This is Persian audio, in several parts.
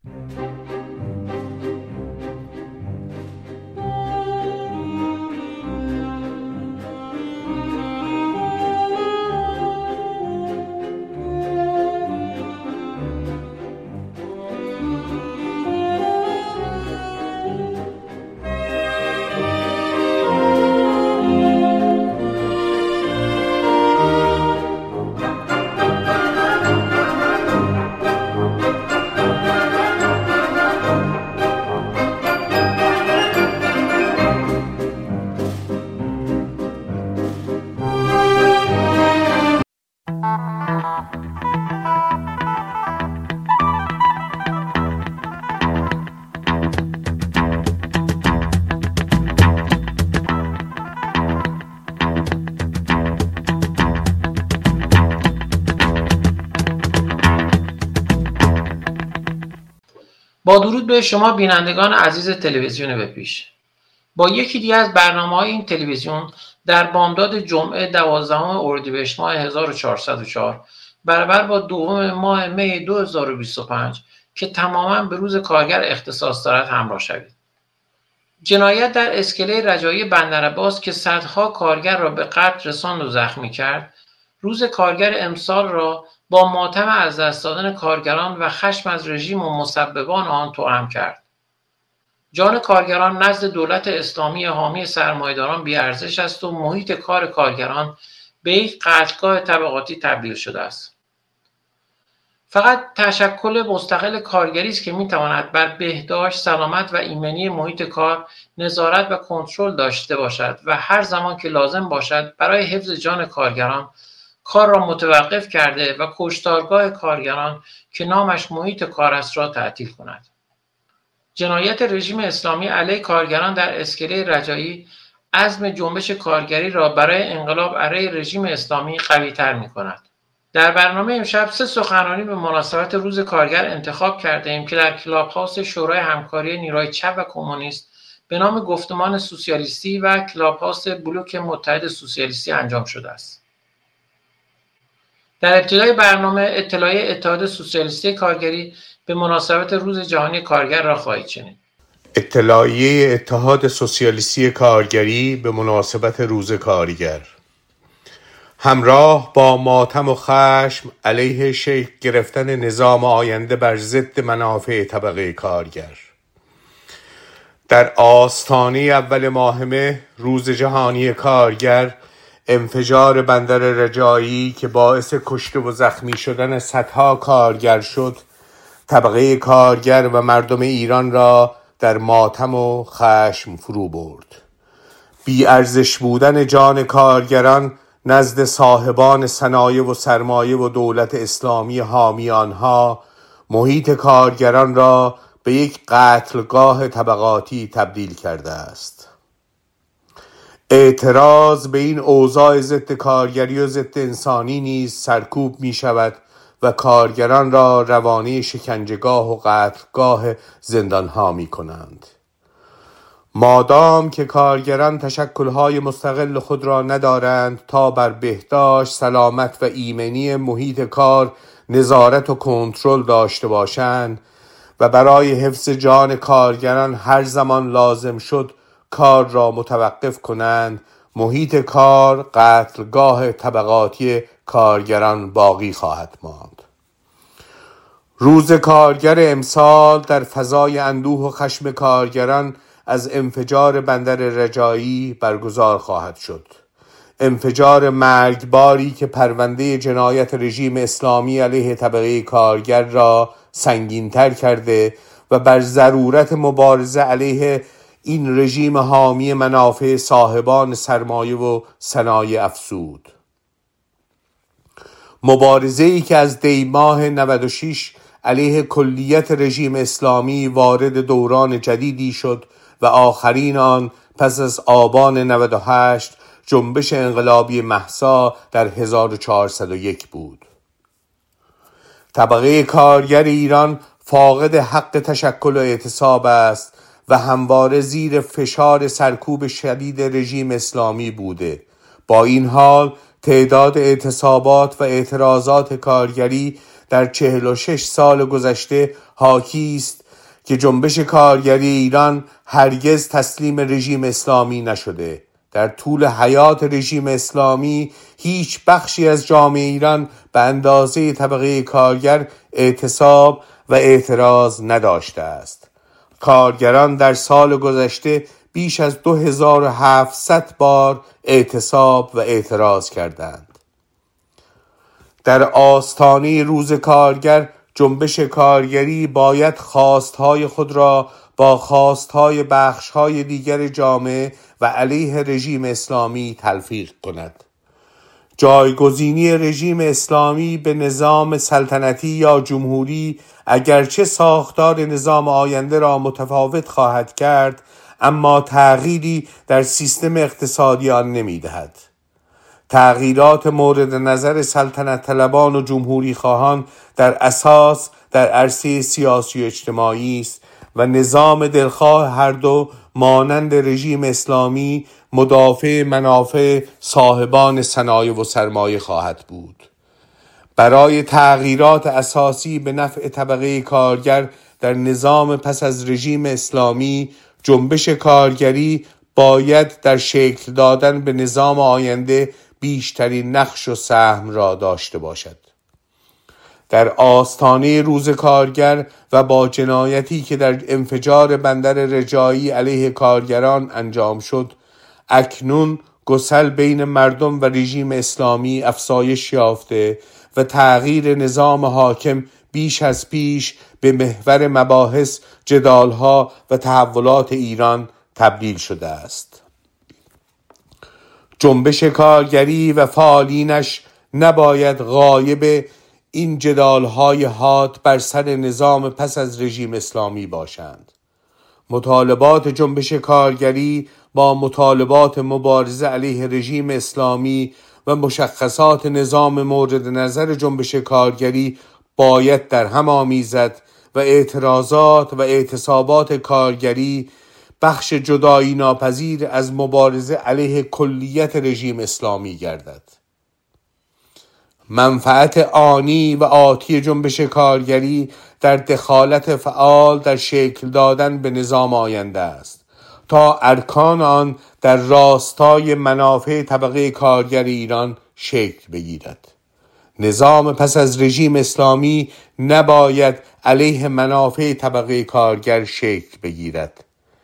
با درود به شما بینندگان عزیز تلویزیون به پیش. با یکی دیگه از برنامه‌های این تلویزیون در بامداد جمعه 12 اردیبهشت ماه 1404 برابر با 2 ماه می 2025 که تماما به روز کارگر اختصاص دارد همراه شوید. جنایت در اسکله رجایی بندرعباس که صدها کارگر را به قتل رساند و زخمی کرد، روز کارگر امسال را با ماتم از دست دادن کارگران و خشم از رژیم و مسببان آن توأم کرد. جان کارگران نزد دولت اسلامی حامی سرمایه‌داران بی‌ارزش است و محیط کار کارگران به یک قتلگاه طبقاتی تبدیل شده است. فقط تشکل مستقل کارگری است که می‌تواند بر بهداشت، سلامت و ایمنی محیط کار نظارت و کنترل داشته باشد و هر زمان که لازم باشد برای حفظ جان کارگران کار را متوقف کرده و کشتارگاه کارگران که نامش محیط کار است را تعطیل کند. جنایت رژیم اسلامی علیه کارگران در اسکله رجایی عزم جنبش کارگری را برای انقلاب علیه رژیم اسلامی قوی‌تر می‌کند. در برنامه امشب 3 سخنرانی به مناسبت روز کارگر انتخاب کرده‌ایم که در کلاب هاوس شورای همکاری نیروهای چپ و کمونیست به نام گفتمان سوسیالیستی و کلاب هاوس بلوک متحد سوسیالیستی انجام شده است. در ابتدای برنامه اطلاعیه اتحاد سوسیالیستی کارگری به مناسبت روز جهانی کارگر را خواهید شنید. اطلاعیه اتحاد سوسیالیستی کارگری به مناسبت روز کارگر. همراه با ماتم و خشم علیه شکل گرفتن نظام آینده بر ضد منافع طبقه کارگر. در آستانه اول ماه مه روز جهانی کارگر، انفجار بندر رجایی که باعث کشته و زخمی شدن صدها کارگر شد، طبقه کارگر و مردم ایران را در ماتم و خشم فرو برد. بی ارزش بودن جان کارگران نزد صاحبان صنایع و سرمایه و دولت اسلامی حامی آنها محیط کارگران را به یک قتلگاه طبقاتی تبدیل کرده است. اعتراض به این اوضاع ضد کارگری و ضد انسانی نیز سرکوب می شود و کارگران را روانه شکنجهگاه و قتلگاه زندانها می کنند. مادام که کارگران تشکلهای مستقل خود را ندارند تا بر بهداشت، سلامت و ایمنی محیط کار نظارت و کنترل داشته باشند و برای حفظ جان کارگران هر زمان لازم شد کار را متوقف کنند، محیط کار قتلگاه طبقاتی کارگران باقی خواهد ماند. روز کارگر امسال در فضای اندوه و خشم کارگران از انفجار بندر رجایی برگزار خواهد شد. انفجار مرگباری که پرونده جنایت رژیم اسلامی علیه طبقه کارگر را سنگین‌تر کرده و بر ضرورت مبارزه علیه این رژیم حامی منافع صاحبان سرمایه و صنایع افزود. مبارزه‌ای که از دی ماه 96 علیه کلیت رژیم اسلامی وارد دوران جدیدی شد و آخرین آن پس از آبان 98 جنبش انقلابی مهسا در 1401 بود. طبقه کارگر ایران فاقد حق تشکل و اعتصاب است و همواره زیر فشار سرکوب شدید رژیم اسلامی بوده. با این حال تعداد اعتصابات و اعتراضات کارگری در 46 سال گذشته حاکی است که جنبش کارگری ایران هرگز تسلیم رژیم اسلامی نشده. در طول حیات رژیم اسلامی هیچ بخشی از جامعه ایران به اندازه طبقه کارگر اعتصاب و اعتراض نداشته است. کارگران در سال گذشته بیش از 2700 بار اعتصاب و اعتراض کردند. در آستانه روز کارگر جنبش کارگری باید خواستهای خود را با خواستهای بخشهای دیگر جامعه و علیه رژیم اسلامی تلفیق کند. جایگزینی رژیم اسلامی به نظام سلطنتی یا جمهوری اگرچه ساختار نظام آینده را متفاوت خواهد کرد، اما تغییری در سیستم اقتصادی آن نمی‌دهد. تغییرات مورد نظر سلطنت طلبان و جمهوری خواهان در اساس در عرصه سیاسی و اجتماعی است و نظام دلخواه هر دو مانند رژیم اسلامی مدافع منافع صاحبان صنایع و سرمایه خواهد بود. برای تغییرات اساسی به نفع طبقه کارگر در نظام پس از رژیم اسلامی، جنبش کارگری باید در شکل دادن به نظام آینده بیشترین نقش و سهم را داشته باشد. در آستانه روز کارگر و با جنایتی که در انفجار بندر رجایی علیه کارگران انجام شد، اکنون گسل بین مردم و رژیم اسلامی افزایش یافته و تغییر نظام حاکم بیش از پیش به محور مباحث، جدالها و تحولات ایران تبدیل شده است. جنبش کارگری و فعالینش نباید غایب این جدالهای حاد بر سر نظام پس از رژیم اسلامی باشند. مطالبات جنبش کارگری با مطالبات مبارزه علیه رژیم اسلامی و مشخصات نظام مورد نظر جنبش کارگری باید در هم آمیزد و اعتراضات و اعتصابات کارگری بخش جدایی ناپذیر از مبارزه علیه کلیت رژیم اسلامی گردد. منفعت آنی و آتی جنبش کارگری در دخالت فعال در شکل دادن به نظام آینده است تا ارکان آن در راستای منافع طبقه کارگر ایران شکل بگیرد. نظام پس از رژیم اسلامی نباید علیه منافع طبقه کارگر شکل بگیرد.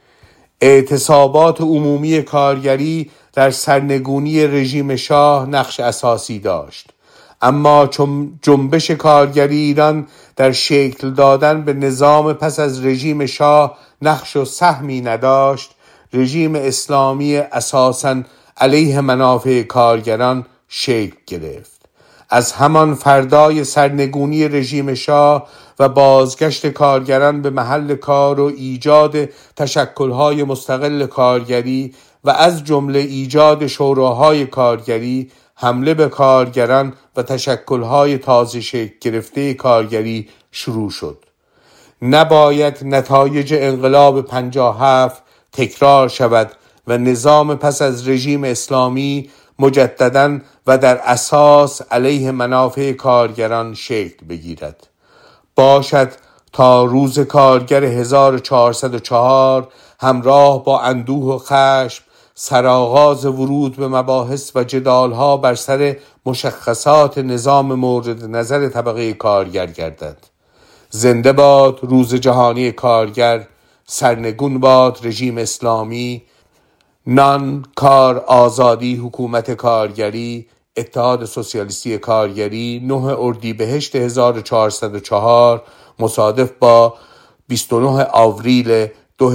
اعتصابات عمومی کارگری در سرنگونی رژیم شاه نقش اساسی داشت، اما چون جنبش کارگری ایران در شکل دادن به نظام پس از رژیم شاه نقش و سهمی نداشت، رژیم اسلامی اساساً علیه منافع کارگران شکل گرفت. از همان فردای سرنگونی رژیم شاه و بازگشت کارگران به محل کار و ایجاد تشکل‌های مستقل کارگری و از جمله ایجاد شوراهای کارگری، حمله به کارگران و تشکل‌های تازه شکل گرفته کارگری شروع شد. نباید نتایج انقلاب 57 تکرار شود و نظام پس از رژیم اسلامی مجدداً و در اساس علیه منافع کارگران شکل بگیرد. باشد تا روز کارگر 1404 همراه با اندوه و خشم سرآغاز ورود به مباحث و جدالها بر سر مشخصات نظام مورد نظر طبقه کارگر گردد. زنده باد روز جهانی کارگر، سرنگون باد رژیم اسلامی، نان، کار، آزادی، حکومت کارگری، اتحاد سوسیالیستی کارگری، 9 اردیبهشت 1404 مصادف با 29 آوریل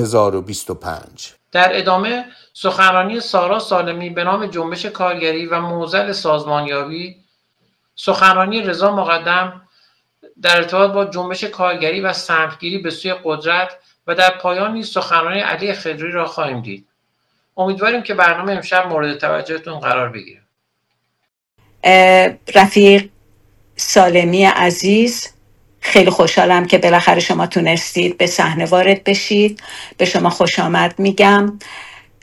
2025. در ادامه سخنرانی سارا سالمی به نام جنبش کارگری و معضل سازمانیابی، سخنرانی رضا مقدم در ارتباط با جنبش کارگری و سمتگیری به سوی قدرت و در پایان نیز سخنرانی علی خضری را خواهیم دید. امیدواریم که برنامه امشب مورد توجهتون قرار بگیره. رفیق سالمی عزیز، خیلی خوشحالم که بالاخره شما تونستید به صحنه وارد بشید. به شما خوش آمد میگم.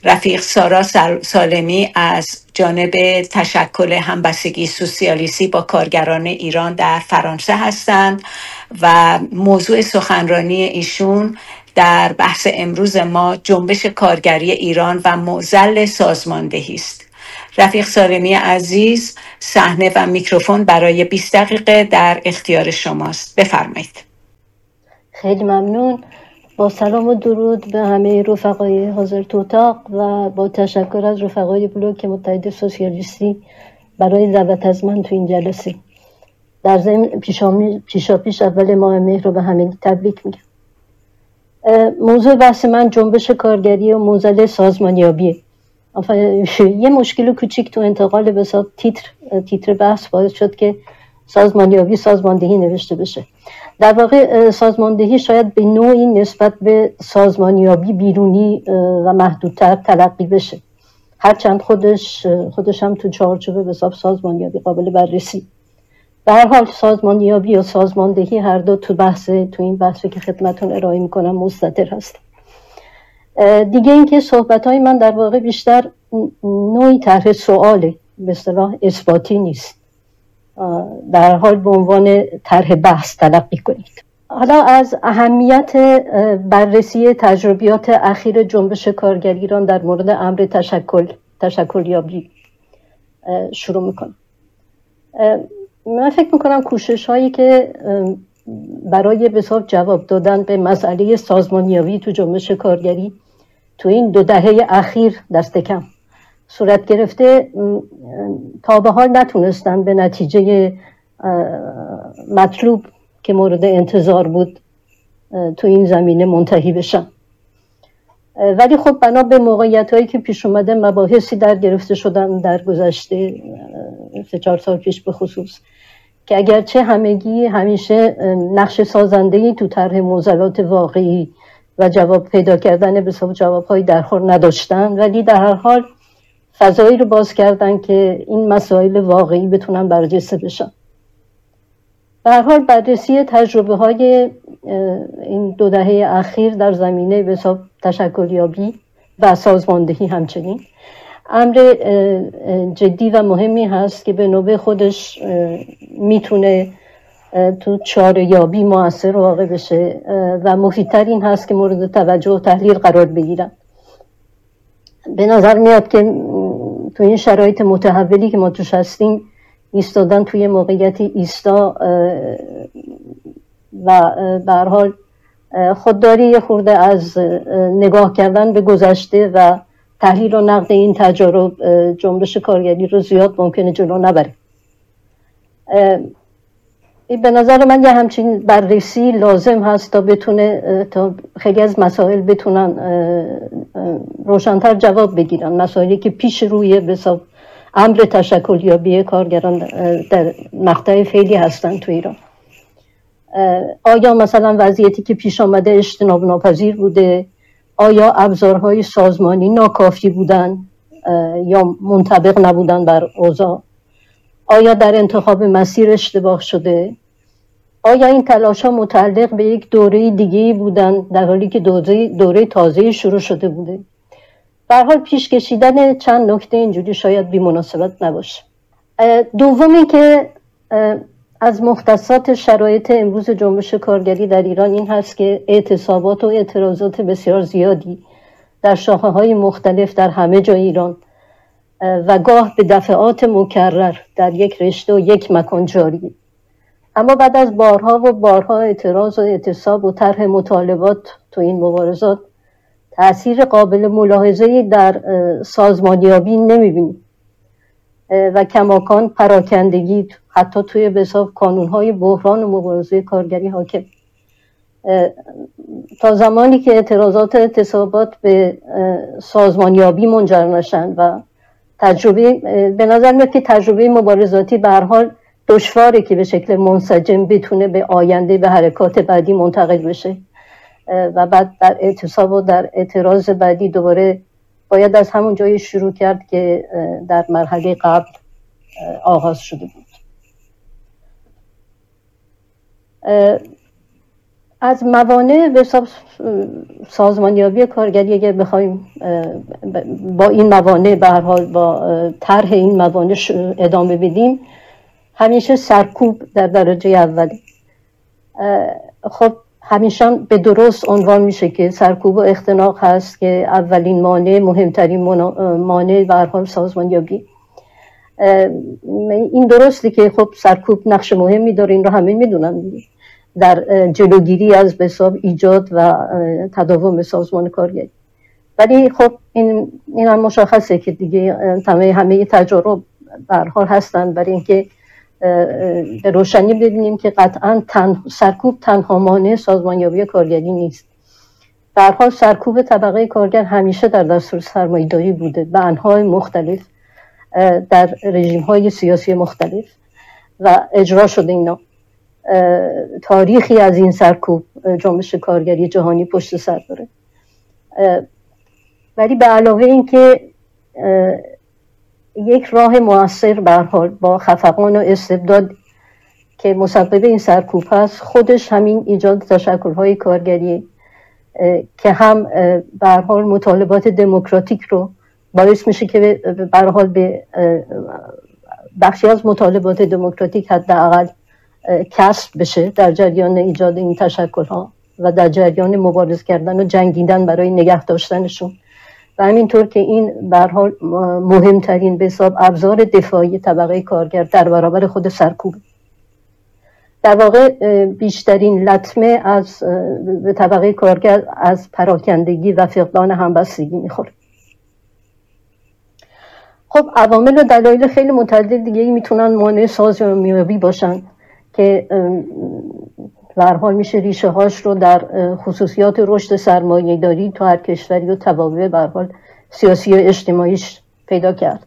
رفیق سارا سالمی از جانب تشکل همبستگی سوسیالیستی با کارگران ایران در فرانسه هستند و موضوع سخنرانی ایشون در بحث امروز ما جنبش کارگری ایران و معضل سازماندهی است. رفیق سالمی عزیز، صحنه و میکروفون برای 20 دقیقه در اختیار شماست. بفرمایید. خیلی ممنون. با سلام و درود به همه رفقای حاضر تو اتاق و با تشکر از رفقای بلوک متحد سوسیالیستی برای دعوت از من تو این جلسه. در ضمن پیشاپیش اول ماه مهر رو به همه تبریک میگم. موضوع بحث من جنبش کارگری و معضل سازمانیابیه. یه مشکل کوچیک تو انتقال به حساب تیتر بحث باعث شد که سازمانیابی سازماندهی نوشته بشه. در واقع سازماندهی شاید به نوعی نسبت به سازمانیابی بیرونی و محدودتر تلقی بشه، هرچند خودش هم تو چارچوب به حساب سازمانیابی قابل بررسی. به هر حال سازمانیابی و سازماندهی هر دو تو این بحثی که خدمتتون ارائه میکنم مستتر هست. دیگه اینکه صحبت‌های من در واقع بیشتر نوعی طرح سواله، به اصطلاح اثباتی نیست، در حال به عنوان طرح بحث تلقی کنید. حالا از اهمیت بررسی تجربیات اخیر جنبش کارگری ایران در مورد امر تشکلیابی شروع میکنم. من فکر میکنم کوشش هایی که برای به حساب جواب دادن به مسئله سازمانیابی تو جنبش کارگری تو این 2 دهه اخیر دست کم صورت گرفته، تا به حال نتونستن به نتیجه مطلوب که مورد انتظار بود تو این زمینه منتهی بشن. ولی خب بنا به موقعیت‌هایی که پیش اومده مباحثی در گرفته شدن در گذشته 3-4 سال پیش به خصوص، که اگرچه همگی همیشه نقش سازنده‌ای تو طرح معضلات واقعی و جواب پیدا کردن به حساب جواب‌های درخور نداشتن، ولی در هر حال فضایی رو باز کردن که این مسائل واقعی بتونن برجسته بشن. به هر حال بررسی تجربه‌های این 2 دهه اخیر در زمینه به حساب تشکلیابی و سازماندهی همچنین امر جدی و مهمی هست که به نوبه خودش میتونه تو چاره‌یابی مؤثر واقع بشه و مفیدتر این هست که مورد توجه و تحلیل قرار بگیرن. به نظر میاد که تو این شرایط متحولی که ما توش هستیم، ایستادن توی موقعیت ایستا و به هر حال خودداری یه خورده از نگاه کردن به گذشته و تحلیل و نقد این تجارب جنبش کارگری رو زیاد ممکنه جلو نبره. به نظر من یه همچین بررسی لازم هست تا خیلی از مسائل بتونن روشن‌تر جواب بگیرن، مسائلی که پیش روی به حساب امر تشکلیابی کارگران در مقطع فعلی هستن تو ایران. آیا مثلا وضعیتی که پیش آمده اجتناب ناپذیر بوده؟ آیا ابزارهای سازمانی ناکافی بودن یا منطبق نبودن بر اوضاع؟ آیا در انتخاب مسیر اشتباه شده؟ آیا این تلاش‌ها متعلق به یک دوره دیگه‌ای بودن در حالی که دوره تازه‌ای شروع شده بوده؟ به هر حال پیش کشیدن چند نکته اینجوری شاید بی‌مناسبت نباشه. دومی که از مختصات شرایط امروز جنبش کارگری در ایران این هست که اعتصابات و اعتراضات بسیار زیادی در شاخه‌های مختلف در همه جای ایران و گاه به دفعات مکرر در یک رشته و یک مکان جاری. اما بعد از بارها و بارها اعتراض و اعتصاب و طرح مطالبات تو این مبارزات، تأثیر قابل ملاحظه‌ای در سازمانیابی نمی‌بینیم و کماکان پراکندگی حتی توی به حساب کانون‌های بحران و مبارزه کارگری حاکم. تا زمانی که اعتراضات و اعتصابات به سازمانیابی منجر نشن و به نظر میاد که تجربه مبارزاتی به هر حال دشواره که به شکل منسجم بتونه به آینده به حرکات بعدی منتقل بشه و بعد در اعتصاب و در اعتراض بعدی دوباره باید از همون جایی شروع کرد که در مرحله قبل آغاز شده بود. از موانع به حساب سازمانیابی کارگری اگر بخوایم با این موانع به هر حال با طرح این موانع ادامه بدیم، همیشه سرکوب در درجه اوله. خب همیشه به درست عنوان میشه که سرکوب و اختناق هست که اولین مانع، مهمترین مانع به هر حال سازمانیابی. این درسته که خب سرکوب نقش مهمی داره، این رو همه میدونن در جلوگیری از به حساب ایجاد و تداوم سازمان کارگری. ولی خب این هم مشخصه که دیگه همه تجارب به هر حال هستن برای اینکه به روشنی ببینیم که قطعا سرکوب تنها مانع سازمانیابی کارگری نیست. به هر حال سرکوب طبقه کارگر همیشه در دستور سرمایه‌داری بوده به انواع مختلف در رژیم‌های سیاسی مختلف و اجرا شده. اینا تاریخی از این سرکوب جنبش کارگری جهانی پشت سر داره. ولی به علاوه این که یک راه مؤثر به هر حال با خفقان و استبداد که مسبب این سرکوب هست، خودش همین ایجاد تشکل‌های کارگری که هم به هر حال مطالبات دموکراتیک رو باعث میشه که به هر حال به بخشی از مطالبات دموکراتیک حداقل کسب بشه در جریان ایجاد این تشکل‌ها و در جریان مبارزه کردن و جنگیدن برای نگه داشتنشون، و همینطور که این به هر حال مهمترین به حساب ابزار دفاعی طبقه کارگر در برابر خود سرکوب. در واقع بیشترین لطمه از به طبقه کارگر از پراکندگی و فقدان همبستگی میخوره. خب عوامل و دلایل خیلی متعدد دیگه میتونن مانع سازمانیابی باشن که به هر حال میشه ریشه هاش رو در خصوصیات رشد سرمایه‌داری تو هر کشوری و توابع به هر حال سیاسی و اجتماعیش پیدا کرد.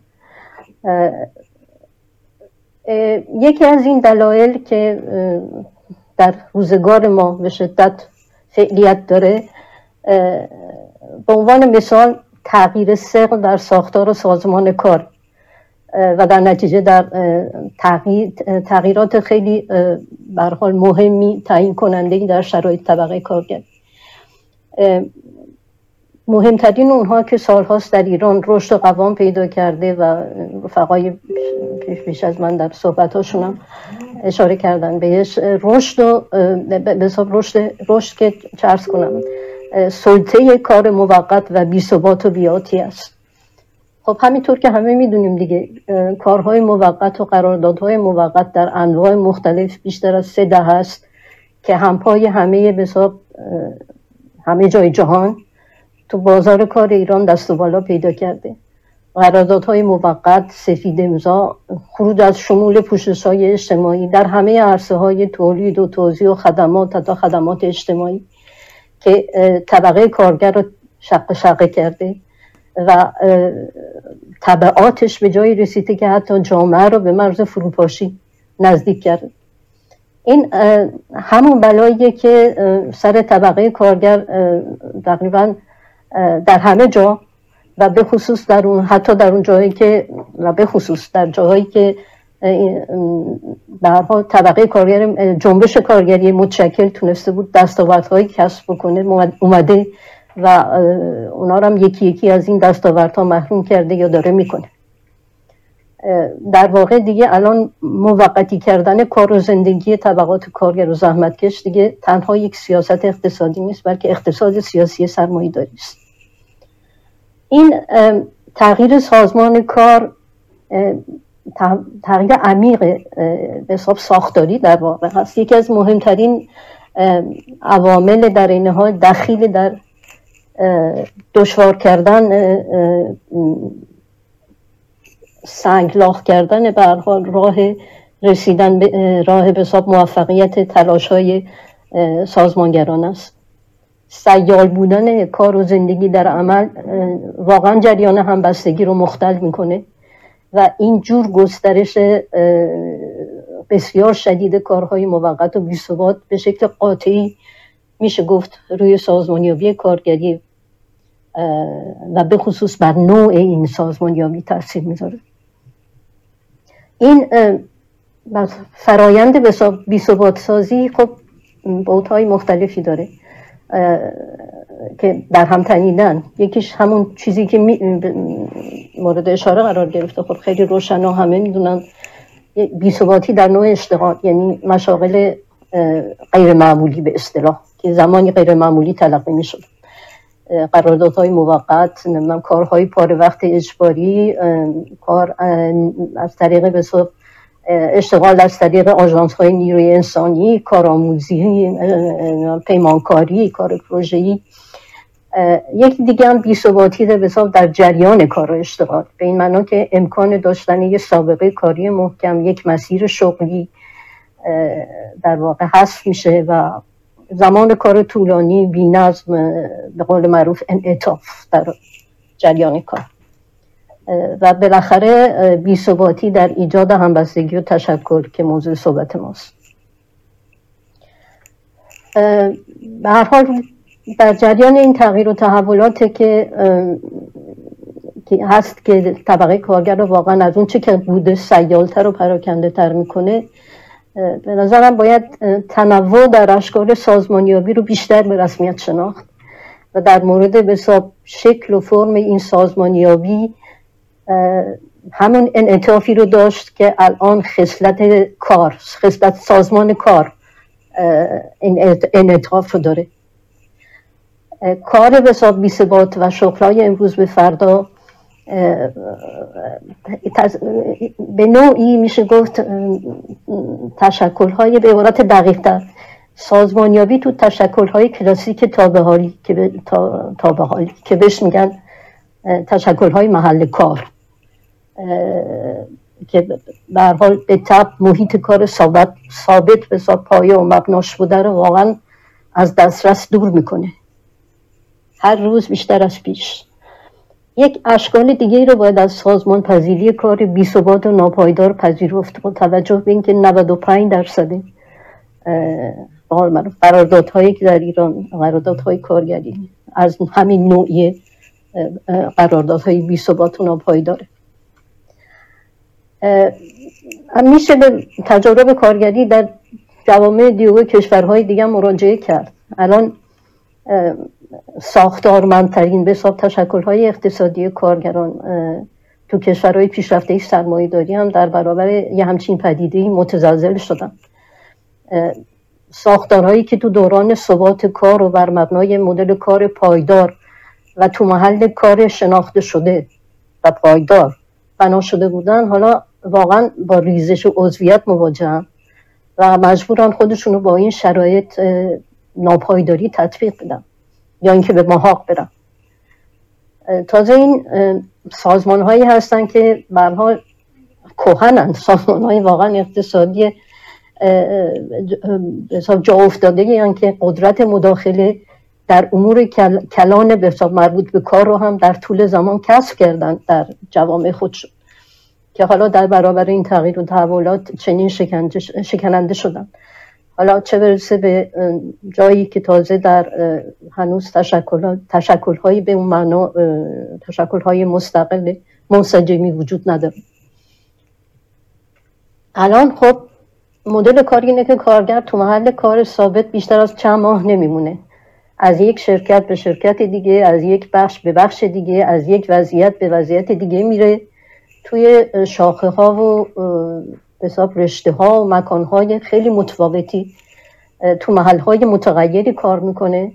یکی از این دلایل که در روزگار ما به شدت فعلیت داره، به عنوان مثال تغییر ثقل در ساختار و سازمان کار و در نتیجه در تغییرات خیلی به هر حال مهمی تعیین کننده‌ای در شرایط طبقه کارگر. مهمترین اونها که سالهاست در ایران رشد و قوام پیدا کرده و رفقای پیش از من در صحبتاشون هم اشاره کردن بهش، رشد که چه عرض کنم سلطه کار موقت و بی‌ثبات و بی‌آتی است. خب همینطور که همه میدونیم دیگه کارهای موقت و قراردادهای موقت در انواع مختلف بیشتر از 3 دهه است که همپای همه به حساب همه جای جهان تو بازار کار ایران دست و بالا پیدا کرده. قراردادهای موقت، سفید امضا، خروج از شمول پوشش‌های اجتماعی در همه عرصه‌های تولید و توزیع و خدمات تا خدمات اجتماعی که طبقه کارگر رو شقه کرده و تبعاتش به جایی رسیده که حتی جامعه رو به مرز فروپاشی نزدیک کرده. این همون بلاییه که سر طبقه کارگر تقریبا در همه جا و به خصوص در اون حتی در اون جایی که و به خصوص در جاهایی که به هر حال طبقه کارگر جنبش کارگری متشکل تونسته بود دستاوردهایی کسب بکنه اومده و اونا رو هم یکی یکی از این دستاوردها محروم کرده یا داره میکنه. در واقع دیگه الان موقتی کردن کار و زندگی طبقات کارگر و زحمتکش دیگه تنها یک سیاست اقتصادی نیست، بلکه اقتصاد سیاسی سرمایه‌داری است. این تغییر سازمان کار تغییر عمیق به حساب ساختاری در واقع هست. یکی از مهمترین عوامل در این حال دخیل در دشوار کردن سنگلاخ کردن به هر حال راه رسیدن به راه به حساب موفقیت تلاش‌های سازمانگران است. سیال بودن کار و زندگی در عمل واقعا جریان همبستگی رو مختل میکنه و این جور گسترش بسیار شدید کارهای موقت و بی‌ثبات به شکل قاطعی میشه گفت روی سازمانیابی کارگری و به خصوص بر نوع این سازمانیابی تاثیر میذاره. این فرایند بی‌ثبات سازی خب بُعدهای مختلفی داره که در هم تنیدن. یکیش همون چیزی که مورد اشاره قرار گرفته، خب خیلی روشن و همه میدونن، بی‌ثباتی در نوع اشتغال، یعنی مشاغل غیر معمولی به اصطلاح که زمانی غیر معمولی تلقی میشد، قراردادهای موقت، کارهای پاره وقت اجباری، کار از طریق بسیار اشتغال از طریق آژانس‌های نیروی انسانی، کارآموزی، پیمانکاری، کار پروژه‌ای. یکی دیگه هم بی‌ثباتی در جریان کار و اشتغال، به این معنا که امکان داشتن یک سابقه کاری محکم، یک مسیر شغلی در واقع حذف میشه و زمان کار طولانی، بی‌نظم، به قول معروف انعطاف در جریان کار و بالاخره بی‌ثباتی در ایجاد همبستگی و تشکل که موضوع صحبت ماست. به هر حال در جریان این تغییر و تحولات که هست که طبقه کارگر رو واقعا از اون چه که بوده سیالتر و پراکنده تر میکنه، به نظرم باید تنوع در اشکال سازمانیابی رو بیشتر به رسمیت شناخت و در مورد به شکل و فرم این سازمانیابی همون انعطافی رو داشت که الان خصلت سازمان کار این انعطاف رو داره. کار بی‌ثبات و شغل‌های امروز به فردا به نوعی میشه گفت تشکل‌های به عبارت دقیق‌تر سازمانیابی تو تشکل‌های کلاسیک تا به حالی که بهش میگن تشکل‌های محل کار که به هر حال به طبع محیط کار ثابت به پایه و مبناش بوده رو واقعا از دسترس دور میکنه هر روز بیشتر از پیش. یک اشکال دیگه رو باید از سازمان پذیری کار بی‌ثبات و ناپایدار پذیرفت با توجه به اینکه 95% قراردادهایی که در ایران قراردادهای کارگری از همین نوعیه قراردادهای بی‌ثبات و ناپایداره. میشه به تجارب کارگری در جوامع دیگه و کشورهای دیگه مراجعه کرد. الان ساختارمندترین به حساب تشکل‌های اقتصادی کارگران تو کشورهای پیشرفته سرمایه‌داری هم در برابر یه همچین پدیده‌ای متزلزل شدن. ساختارهایی که تو دوران ثبات کار و بر مبنای مدل کار پایدار و تو محل کار شناخته شده و پایدار بنا شده بودن، حالا واقعا با ریزش و عضویت مواجهن و مجبورن خودشونو با این شرایط ناپایداری تطبیق بدن یا اینکه به محاق برن. تازه این سازمان هایی هستن که به هر حال کهنن، سازمان های واقعا اقتصادی جا افتاده یعنی که قدرت مداخله در امور کلان به حساب مربوط به کار رو هم در طول زمان کسب کردن در جوامع خودشون که حالا در برابر این تغییر و تحولات چنین شکننده شدن. حالا چه برسه به جایی که تازه در هنوز تشکل‌هایی به اون معنا تشکل‌های مستقل منسجمی وجود نداره. الان خب مدل کاری اینه که کارگر تو محل کار ثابت بیشتر از چند ماه نمیمونه. از یک شرکت به شرکت دیگه، از یک بخش به بخش دیگه، از یک وضعیت به وضعیت دیگه میره، توی شاخه ها و به حساب رشته ها و مکان های خیلی متفاوتی تو محل های متغیری کار میکنه.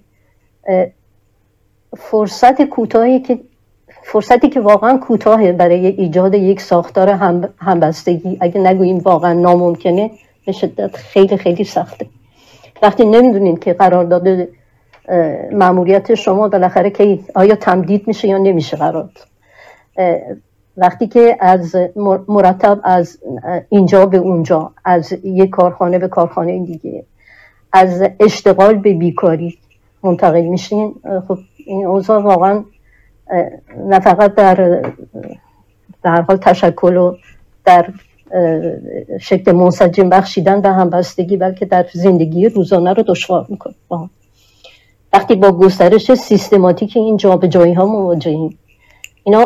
فرصتی که واقعا کوتاهه برای ایجاد یک ساختار همبستگی، اگه نگوییم واقعا ناممکنه، به شدت خیلی خیلی سخته. وقتی نمیدونین که قرارداد مأموریت شما بالاخره که آیا تمدید میشه یا نمیشه قرارداد، وقتی که از مرتب از اینجا به اونجا، از یک کارخانه به کارخانه دیگه، از اشتغال به بیکاری منتقل میشین، خب این اوضاع واقعا نه فقط در حال تشکل و در شکل منسجم بخشیدن به همبستگی، بلکه در زندگی روزانه رو دشوار میکنه. وقتی با گسترش سیستماتیک این جابجایی ها مواجهیم، اینا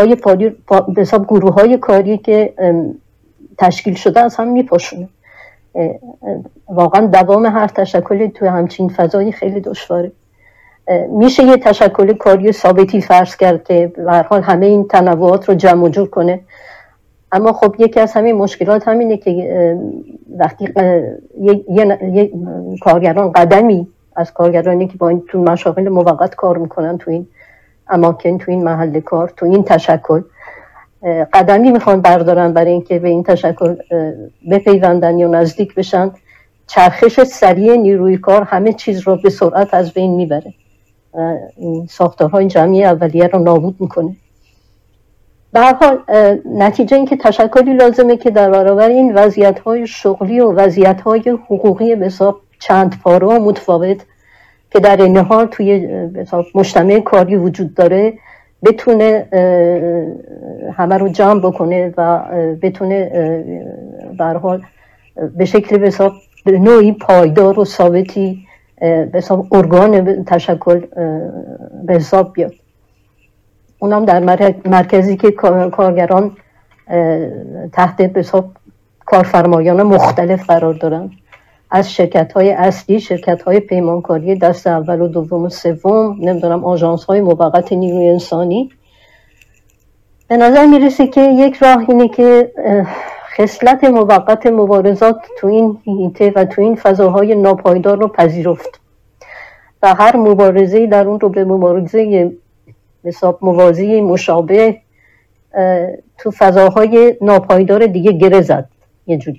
گروه های کاری که تشکیل شده از هم میپاشونه واقعا دوام هر تشکلی توی همچین فضایی خیلی دشواره. میشه یه تشکل کاری ثابتی فرض کرد که به هر حال همه این تنوعات رو جمع و جور کنه، اما خب یکی از همین مشکلات همینه که وقتی یه کارگران قدمی از کارگرانی که با این تو مشاغل موقت کار میکنن، تو این اماکن، تو این محل کار، تو این تشکل قدمی میخوان بردارن برای اینکه به این تشکل بپیوندن یا نزدیک بشن، چرخش سریع نیروی کار همه چیز رو به سرعت از بین میبره، این ساختارهای جمعی اولیه رو نابود میکنه. به هر حال نتیجه این که تشکلی لازمه که در برابر این وضعیت‌های شغلی و وضعیت‌های حقوقی به حساب چند پاره و متفاوت که در این حال توی مجتمع کاری وجود داره بتونه همه رو جمع بکنه و بتونه به هر حال به شکل به حساب نوعی پایدار و ثابتی به حساب ارگان تشکل به حساب بیاد. اونم در مرکزی که کارگران تحت به حساب کارفرمایان مختلف قرار دارن، از شرکت‌های اصلی، شرکت‌های پیمانکاری دست اول و دوم و سوم، نمیدونم آژانس‌های موقت نیروی انسانی. به نظر میرسه که یک راه اینه که خصلت موقت مبارزات تو این حیطه و تو این فضاهای ناپایدار رو پذیرفت و هر مبارزه‌ای در اون رو به مبارزه حساب موازی مشابه تو فضاهای ناپایدار دیگه گره زد یه جوری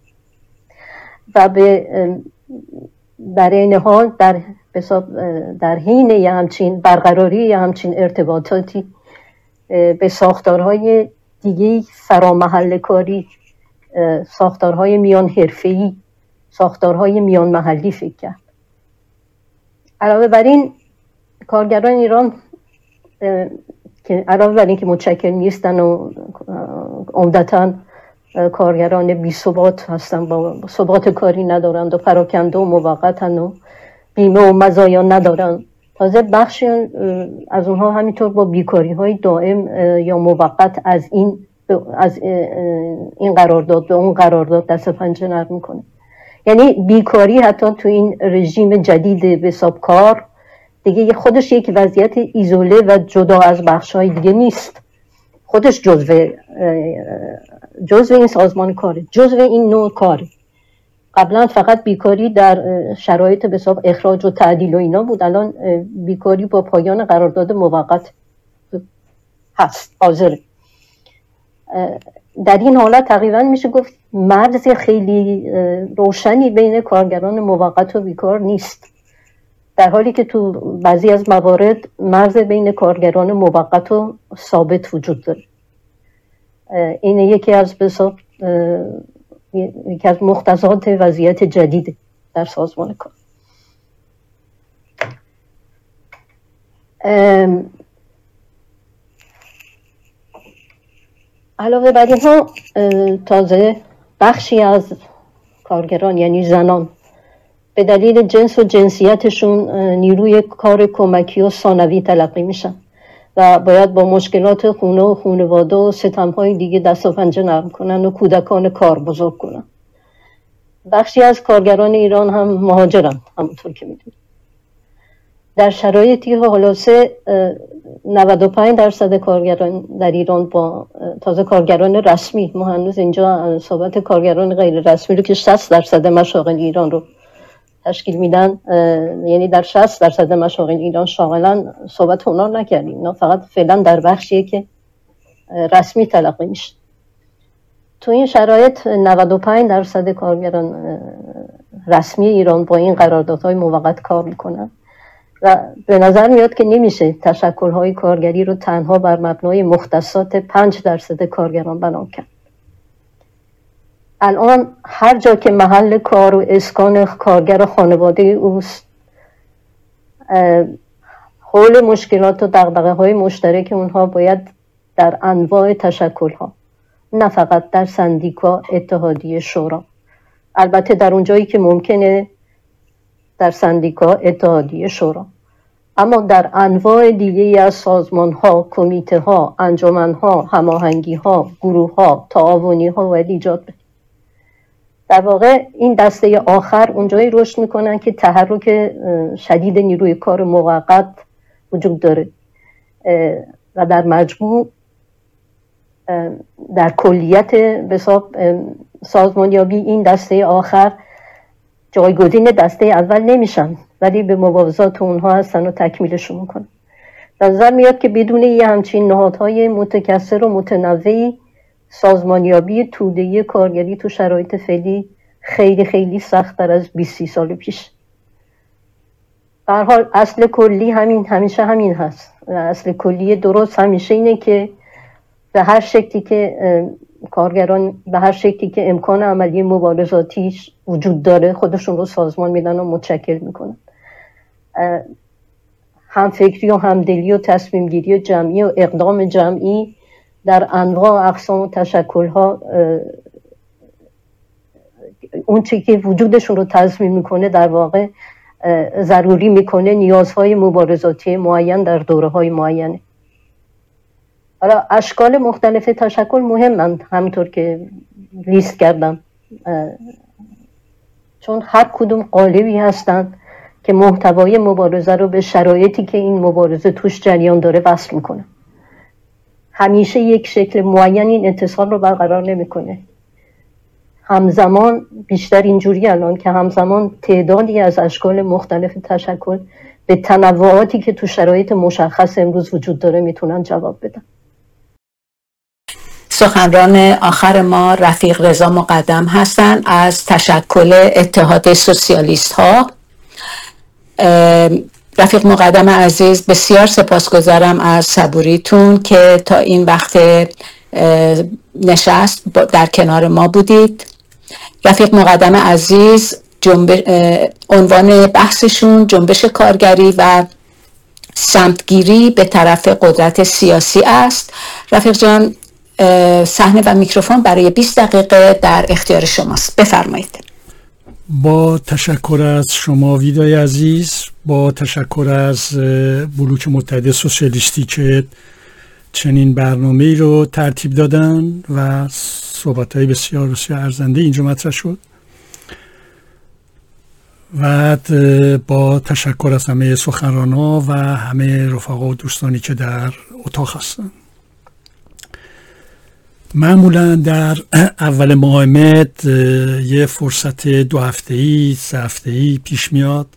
و در این حال در حین یه همچین برقراری یه همچین ارتباطاتی به ساختارهای دیگه فرامحل کاری، ساختارهای میان حرفه‌ای، ساختارهای میان محلی فکر کرد. علاوه بر این کارگران ایران که علاوه بر این که متشکل نیستن و عمدتاً کارگران بی ثبات هستن، با ثبات کاری ندارند و پراکنده و موقتن و بیمه و مزایا ندارن، تازه بخشی از اونها همینطور با بیکاری های دائم یا موقت از این قرارداد به اون قرارداد دست پنجه نرم میکنه. یعنی بیکاری حتی تو این رژیم جدید به حساب کار دیگه خودش یک وضعیت ایزوله و جدا از بخش‌های دیگه نیست، خودش جزو این سازمان کاره، جزو این نوع کاره. قبلا فقط بیکاری در شرایط به حساب اخراج و تعدیل و اینا بود، الان بیکاری با پایان قرارداد موقت هست، حاضره. در این حالت تقریبا میشه گفت مرز خیلی روشنی بین کارگران موقت و بیکار نیست، در حالی که تو بعضی از موارد مرز بین کارگران موقت و ثابت وجود داره. این یکی از مقتضیات وضعیت جدید در سازمان کار. علاوه بر اینها تازه بخشی از کارگران یعنی زنان به دلیل جنس و جنسیتشون نیروی کار کمکی و ثانوی تلقی میشن و باید با مشکلات خونه و خانواده و ستم‌های دیگه دست و پنجه نرم کنن و کودکان کار بزرگ کنن. بخشی از کارگران ایران هم مهاجرن، همونطور که میدونید. در شرایطی که خلاصه 95% کارگران در ایران با تازه کارگران رسمی، ما هنوز اینجا صحبت کارگران غیر رسمی رو که 60% مشاغل ایران رو تشکیل میدن، یعنی در 60% مشاغل ایران شاغلن صحبت اونا نکردیم، اینا فقط فعلا در بخشیه که رسمی تلقی میشه. تو این شرایط 95% کارگران رسمی ایران با این قراردادهای موقت کار میکنن و به نظر میاد که نمیشه تشکل‌های کارگری رو تنها بر مبنای مختصات 5% کارگران بنا کرد. الان هر جا که محل کار و اسکان کارگر خانواده اوست، حول مشکلات و دغدغه‌های مشترک اونها باید در انواع تشکل‌ها، نه فقط در سندیکا، اتحادیه، شورا، البته در اون جایی که ممکنه در سندیکا، اتحادیه، شورا، اما در انواع دیگه از سازمان‌ها، کمیته‌ها، انجمن‌ها، هماهنگی‌ها، گروه‌ها، تعاونی‌ها باید ایجاد بشه. در واقع این دسته آخر اونجایی رشد میکنن که تحرک شدید نیروی کار موقت وجود داره و در مجموع در کلیت به حساب سازمانیابی این دسته آخر جایگزین دسته اول نمیشن، ولی به موازات اونها هستن و تکمیلشون میکنن. در نظر میاد که بدون یه همچین نهادهای متکثر و متنوعی سازمانیابی توده‌ای کارگری تو شرایط فعلی خیلی خیلی سخت‌تر از 20-30 سال پیش. به هر حال اصل کلی همیشه همین هست. اصل کلی درست همیشه اینه که به هر شکلی که کارگران به هر شکلی که امکان عملی مبارزاتیش وجود داره خودشون رو سازمان میدن و متشکل میکنن. هم فکری و همدلی و تصمیم گیری جمعی و اقدام جمعی در انواع و اقسام و تشکل‌ها اون چیزی که وجودشون رو تضمین میکنه در واقع ضروری میکنه نیازهای مبارزاتی معین در دوره‌های معینه. حالا اشکال مختلف تشکل مهمند همونطور که لیست کردم، چون هر کدوم قالبی هستن که محتوای مبارزه رو به شرایطی که این مبارزه توش جریان داره وصل میکنه. همیشه یک شکل معین این اتصال رو برقرار نمیکنه. همزمان بیشتر اینجوری الان که همزمان تعدادی از اشکال مختلف تشکل به تنوعاتی که تو شرایط مشخص امروز وجود داره میتونن جواب بدن. سخنران آخر ما رفیق رضا مقدم هستند از تشکل اتحاد سوسیالیست ها. رفیق مقدم عزیز، بسیار سپاسگزارم از صبوریتون که تا این وقت نشست در کنار ما بودید. رفیق مقدم عزیز عنوان بحثشون جنبش کارگری و سمتگیری به طرف قدرت سیاسی است. رفیق جان، صحنه و میکروفون برای 20 دقیقه در اختیار شماست. بفرمایید. با تشکر از شما ویدای عزیز، با تشکر از بلوک متحد سوسیالیستی که چنین برنامه‌ای رو ترتیب دادن و صحبت‌های بسیار بسیار ارزنده اینجا مطرح شد، و با تشکر از همه سخنران‌ها و همه رفقا و دوستانی که در اتاق هستن. معمولا در اول ماه مهر یه فرصت 2 هفته‌ای 3 هفته‌ای پیش میاد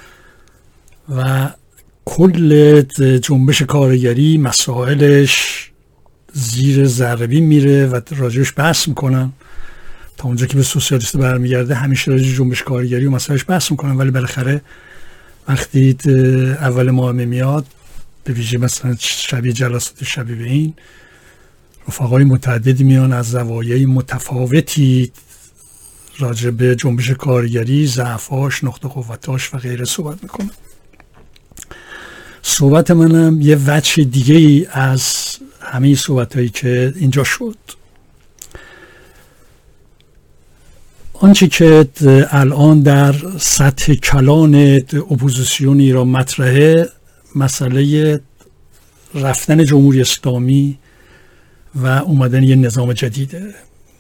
و کل جنبش کارگری مسائلش زیر ذره‌بین میره و راجعش بحث میکنن. تا اونجا که به سوسیالیست برمیگرده همیشه راجع جنبش کارگری و مسائلش بحث میکنن، ولی بالاخره وقتی اول ماه میاد، به ویژه مثلا شبیه جلسات شبیه به این، رفقای متعددی میان از زوایای متفاوتی راجع به جنبش کارگری، ضعفاش، نقطه قوتاش و غیره صحبت میکنه. صحبت منم یه وجه دیگه ای از همه صحبتایی که اینجا شد. آنچه که الان در سطح کلان اپوزیسیون ایران مطرحه، مسئله رفتن جمهوری اسلامی و اومدن یه نظام جدیده.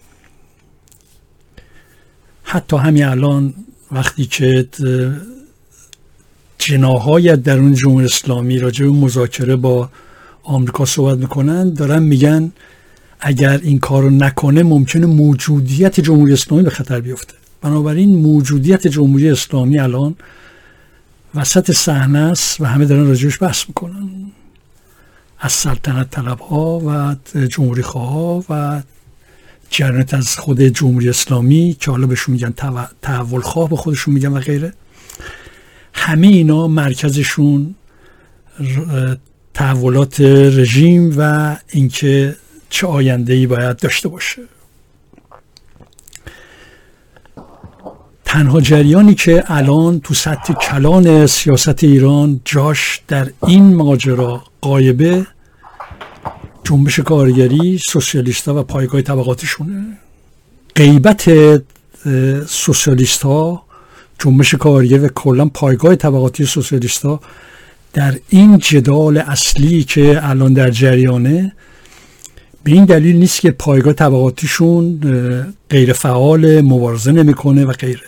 حتی همین الان وقتی که جناح‌های درون جمهوری اسلامی راجع به مذاکره با آمریکا صحبت میکنن، دارن میگن اگر این کارو نکنه ممکنه موجودیت جمهوری اسلامی به خطر بیفته. بنابراین موجودیت جمهوری اسلامی الان وسط صحنه است و همه دارن راجعش بحث میکنن، از سلطنت طلب‌ها و جمهوری خواها و جریانات از خود جمهوری اسلامی که حالا بهشون میگن تحول خواه، به خودشون میگن و غیره. همه اینا مرکزشون تحولات رژیم و اینکه چه آینده‌ای باید داشته باشه. تنها جریانی که الان تو سطح کلان سیاست ایران جاش در این ماجرا غایبه، جنبش کارگری، سوسیالیست‌ها و پایگاه طبقاتیشونه. غیبت سوسیالیست‌ها، جنبش کارگری و کلا پایگاه طبقاتی سوسیالیست‌ها در این جدال اصلی که الان در جریانه به این دلیل نیست که پایگاه طبقاتیشون غیر فعال، مبارزه نمیکنه و غیره.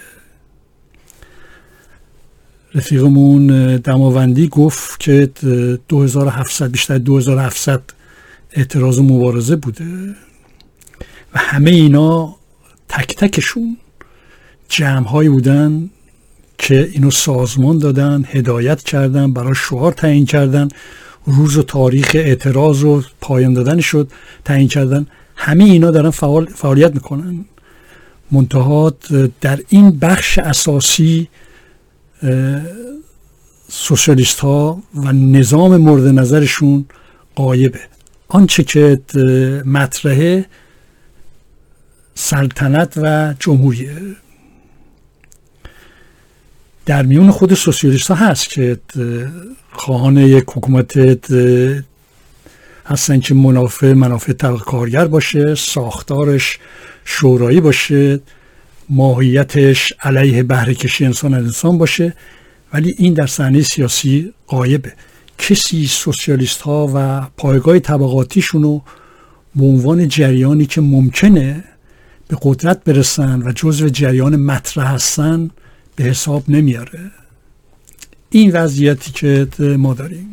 رفیقمون دماوندی گفت که 2700 بیشتر 2700 اعتراض و مبارزه بوده و همه اینا تک تکشون جمع‌هایی بودن که اینو سازمان دادن، هدایت کردن، برای شعار تعیین کردن، روز و تاریخ اعتراض و پایان دادن شد تعیین کردن. همه اینا دارن فعالیت میکنن. منتها در این بخش اساسی سوسیالیست ها و نظام مورد نظرشون غایبه. آنچه که مطرحه سلطنت و جمهوریه. در میون خود سوسیالیست ها هست که خواهان یک حکومت هستن که منافع طبقه کارگر باشه، ساختارش شورایی باشه، ماهیتش علیه بهره کشی انسان از انسان باشه، ولی این در صحنه سیاسی غایبه. کسی سوسیالیست ها و پایگاه طبقاتیشونو به عنوان جریانی که ممکنه به قدرت برسن و جزو جریان مطرح هستن به حساب نمیاره. این وضعیتی که ما داریم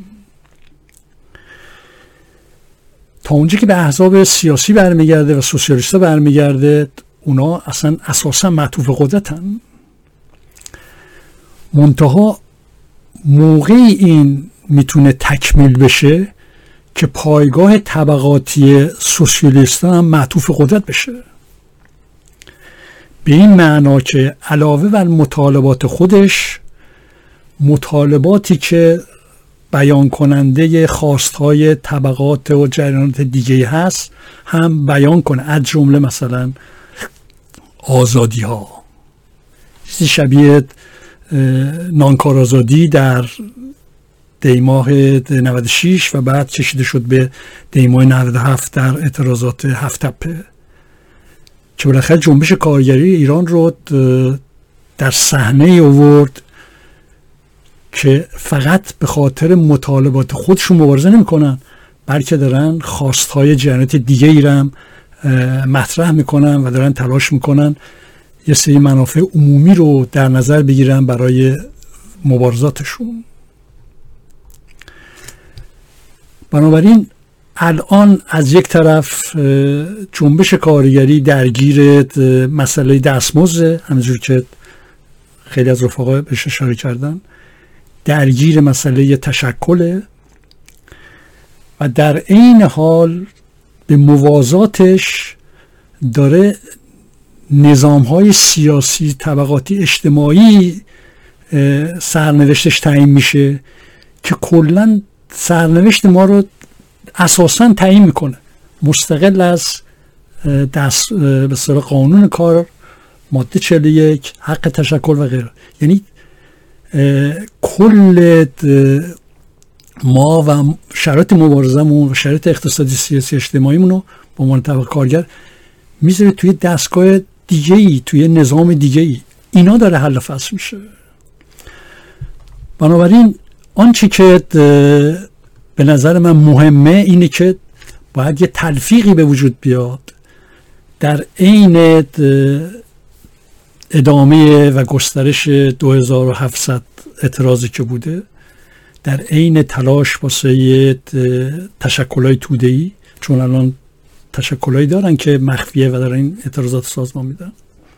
تا اونجا که به احزاب سیاسی برمیگرده و سوسیالیست ها برمیگرده، اونا اصلا اساسا معطوف قدرتن. منتها موقعی این میتونه تکمیل بشه که پایگاه طبقاتی سوسیالیست هم معطوف قدرت بشه، به این معنا که علاوه بر مطالبات خودش، مطالباتی که بیان کننده خواستهای طبقات و جریانات دیگه هست هم بیان کنه، از جمله مثلا آزادی ها، چیزی شبیه نانکار آزادی در دیماه 96 و بعد کشیده شد به دیماه 97 در اعتراضات هفت تپه، که بالاخره جنبش کارگری ایران رو در صحنه آورد که فقط به خاطر مطالبات خودشون مبارزه نمی کنن، بلکه دارن خواستهای جریانات دیگه ایران مطرح میکنن و دارن تلاش میکنن یه سری منافع عمومی رو در نظر بگیرن برای مبارزاتشون. بنابراین الان از یک طرف جنبش کارگری درگیر مسئله دستمزد، همونجور که خیلی از رفقا بهش اشاره کردن، درگیر مسئله تشکل، و در این حال به موازاتش داره نظام‌های سیاسی، طبقاتی، اجتماعی سرنوشتش تعیین میشه که کلاً سرنوشت ما رو اساساً تعیین میکنه، مستقل از به صورت قانون کار، ماده 41، حق تشکل و غیره. یعنی کل ما و شرایط مبارزمون و شرایط اقتصادی، سیاسی، اجتماعیمون رو به عنوان طبقه کارگر میذاره توی دستگاه دیگه‌ای، توی نظام دیگه‌ای. اینا داره حل فصل میشه. بنابراین آنچه که به نظر من مهمه اینه که باید یه تلفیقی به وجود بیاد در عین ادامه و گسترش 2700 اعتراضی که بوده، در عین تلاش واسه تشکل‌های توده‌ای، چون الان تشکل‌هایی دارن که مخفیه و در این اعتراضات سازمان میدن،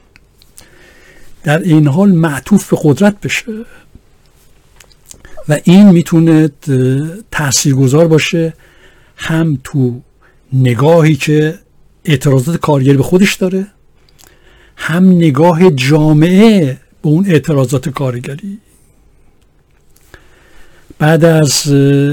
در این حال معطوف به قدرت بشه و این میتونه تاثیرگذار باشه هم تو نگاهی که اعتراضات کارگری به خودش داره، هم نگاه جامعه به اون اعتراضات کارگری. بعد از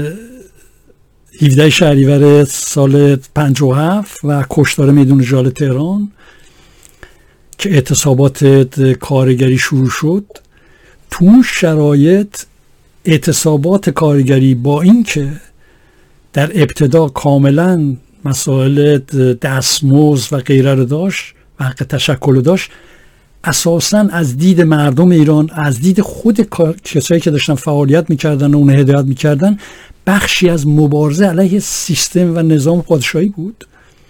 17 شهریور سال 57 و کشتار میدون ژال تهران که اعتصابات کارگری شروع شد، تو اون شرایط اعتصابات کارگری با این که در ابتدا کاملا مسائل دستمزد و غیره رو داشت و حق تشکل رو داشت، اساساً از دید مردم ایران، از دید خود کسایی که داشتن فعالیت میکردن و اون هدایت میکردن، بخشی از مبارزه علیه سیستم و نظام پادشاهی بود.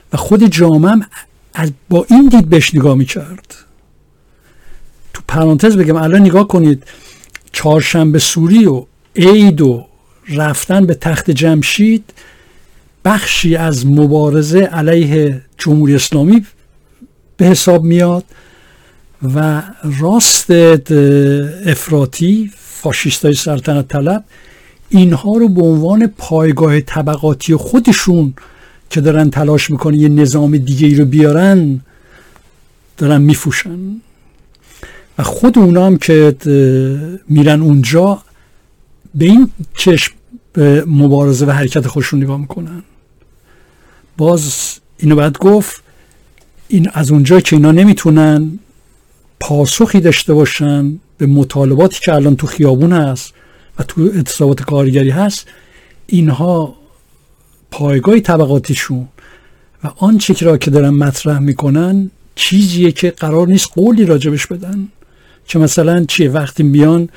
و خود جامعه هم با این دید بهش نگاه میکرد. تو پرانتز بگم الان نگاه کنید، چهارشنبه سوری و عید و رفتن به تخت جمشید بخشی از مبارزه علیه جمهوری اسلامی به حساب میاد و راست افراطی فاشیستای سلطنت طلب اینها رو به عنوان پایگاه طبقاتی خودشون که دارن تلاش میکنن یه نظام دیگه ای رو بیارن دارن میفوشن و خود اونا هم که میرن اونجا به این چشم به مبارزه و حرکت خودشون نگاه میکنن. باز اینو باید گفت، این از اونجا که اینا نمیتونن پاسخی داشته باشن به مطالباتی که الان تو خیابون هست و تو اعتصابات کارگری هست، اینها پایگاه طبقاتیشون و آنچه که دارن مطرح میکنن چیزیه که قرار نیست قولی راجبش بدن. که مثلا چیه وقتی بیان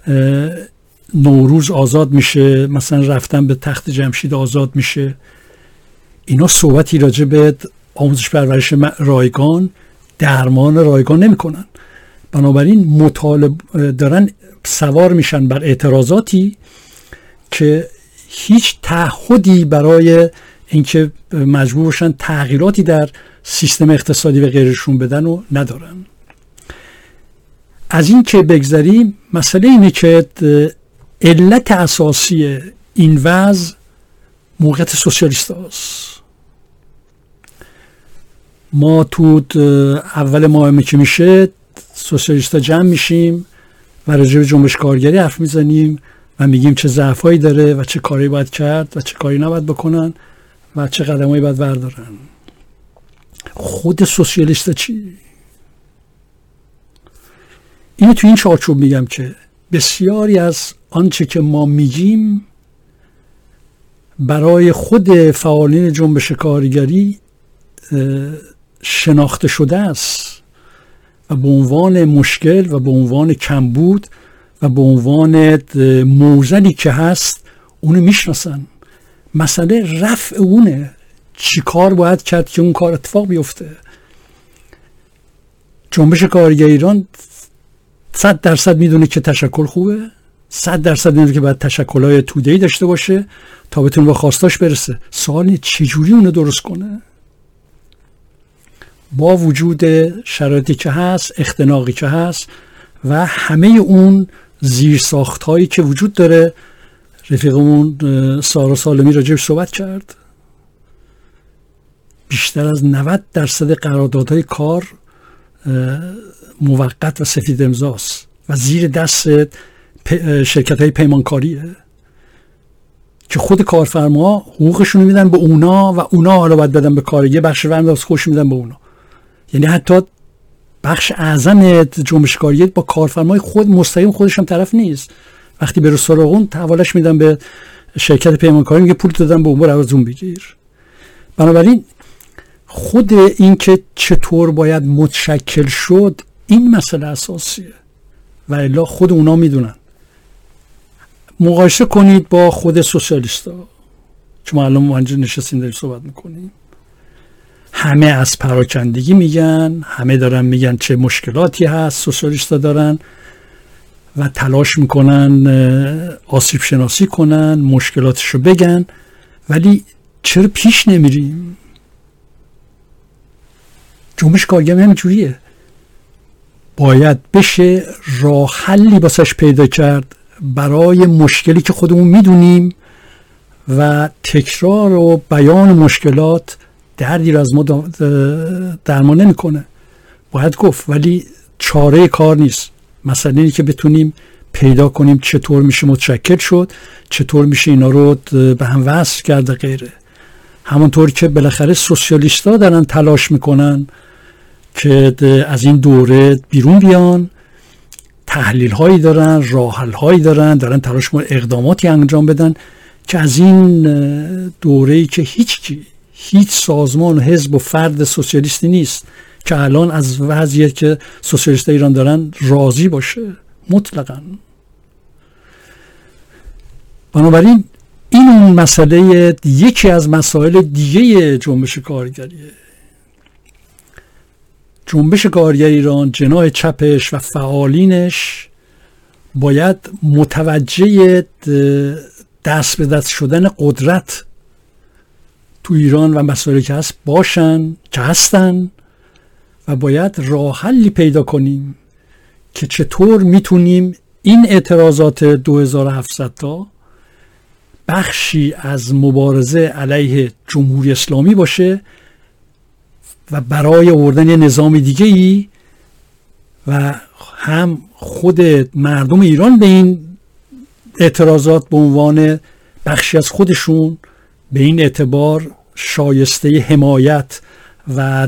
نوروز آزاد میشه، مثلا رفتن به تخت جمشید آزاد میشه، اینا صحبتی راجع به آموزش پرورش رایگان، درمان رایگان نمی کنن. بنابراین مطالب دارن سوار میشن بر اعتراضاتی که هیچ تعهدی برای اینکه مجبور باشن تغییراتی در سیستم اقتصادی و غیرشون بدن و ندارن. از این که بگذریم، مسئله اینه که علت اساسی این وضع موقعیت سوسیالیست هاست. ما تو اول ماه که میشه سوسیالیست ها جمع میشیم و راجع به جنبش کارگری حرف میزنیم و میگیم چه ضعفایی داره و چه کاری باید کرد و چه کاری نباید بکنن و چه قدمایی باید بردارن. خود سوسیالیست چی؟ اینو تو این چارچوب میگم که بسیاری از آنچه که ما میگیم برای خود فعالین جنبش کارگری شناخته شده است و به عنوان مشکل و به عنوان کمبود و به عنوان موزلی که هست اونو میشناسن. مسئله رفع اونه، چی کار باید کرد که اون کار اتفاق بیفته. جنبش کارگری ایران 100% میدونه که تشکل خوبه، 100% میدونه که باید تشکل‌های توده‌ای داشته باشه تا بتونه به خواستاش برسه. سوالی چجوری اونو درست کنه با وجود شرایطی که هست، اختناقی که هست و همه اون زیرساخت‌هایی که وجود داره. رفیقمون سارا سالمی راجعش صحبت کرد. بیشتر از 90% قراردادهای کار موقت و سفید امضاست و زیر دست شرکت‌های پیمانکاریه که خود کارفرما حقوقشون میدن به اونا و اونا حالا باید بدن به کارگر، بخش ورنداز خوش میدن به اونا. یعنی حتی بخش اعظم جنبش کارگری با کارفرمای خود مستقیم خودش هم طرف نیست. وقتی به سراغون تحوالش میدن به شرکت پیمانکاری، میگه پول دادن به اون، برو از اون بگیر. بنابراین خود این که چطور باید متشکل شد این مسئله اساسیه و الا خود اونا میدونن. مقایسه کنید با خود سوسیالیستا که ما الان اونجا نشستیم داریم صحبت میکنیم. همه از پراکندگی میگن، همه دارن میگن چه مشکلاتی هست سوسیالیستا دارن و تلاش میکنن آسیب شناسی کنن، مشکلاتشو بگن، ولی چرا پیش نمیریم؟ جنبش کارگری همینجوریه. باید بشه راه حلی واسش پیدا کرد برای مشکلی که خودمون میدونیم و تکرار و بیان مشکلات دردی رو از ما درمان نمیکنه. باید گفت ولی چاره کار نیست. مثلا اینی که بتونیم پیدا کنیم چطور میشه متشکل شد، چطور میشه اینا رو به هم وصل کرد و غیره. همونطور که بالاخره سوسیالیستا دارن تلاش میکنن که از این دوره بیرون بیان، تحلیل هایی دارن، راه حل هایی دارن تلاش کنن اقداماتی انجام بدن که از این دوره‌ای که هیچ سازمان و حزب و فرد سوسیالیستی نیست که الان از وضعیتی که سوسیالیست ایران دارن راضی باشه مطلقاً. بنابراین این اون مسئله، یکی از مسائل دیگه جنبش کارگریه. جنبش کارگر ایران، جناح چپش و فعالینش باید متوجه دست به دست شدن قدرت تو ایران و مسائلی که هست باشن، که هستن، و باید راه حلی پیدا کنیم که چطور میتونیم این اعتراضات 2700 تا بخشی از مبارزه علیه جمهوری اسلامی باشه و برای آوردن یه نظام دیگه ای، و هم خود مردم ایران به این اعتراضات به عنوان بخشی از خودشون به این اعتبار شایسته حمایت و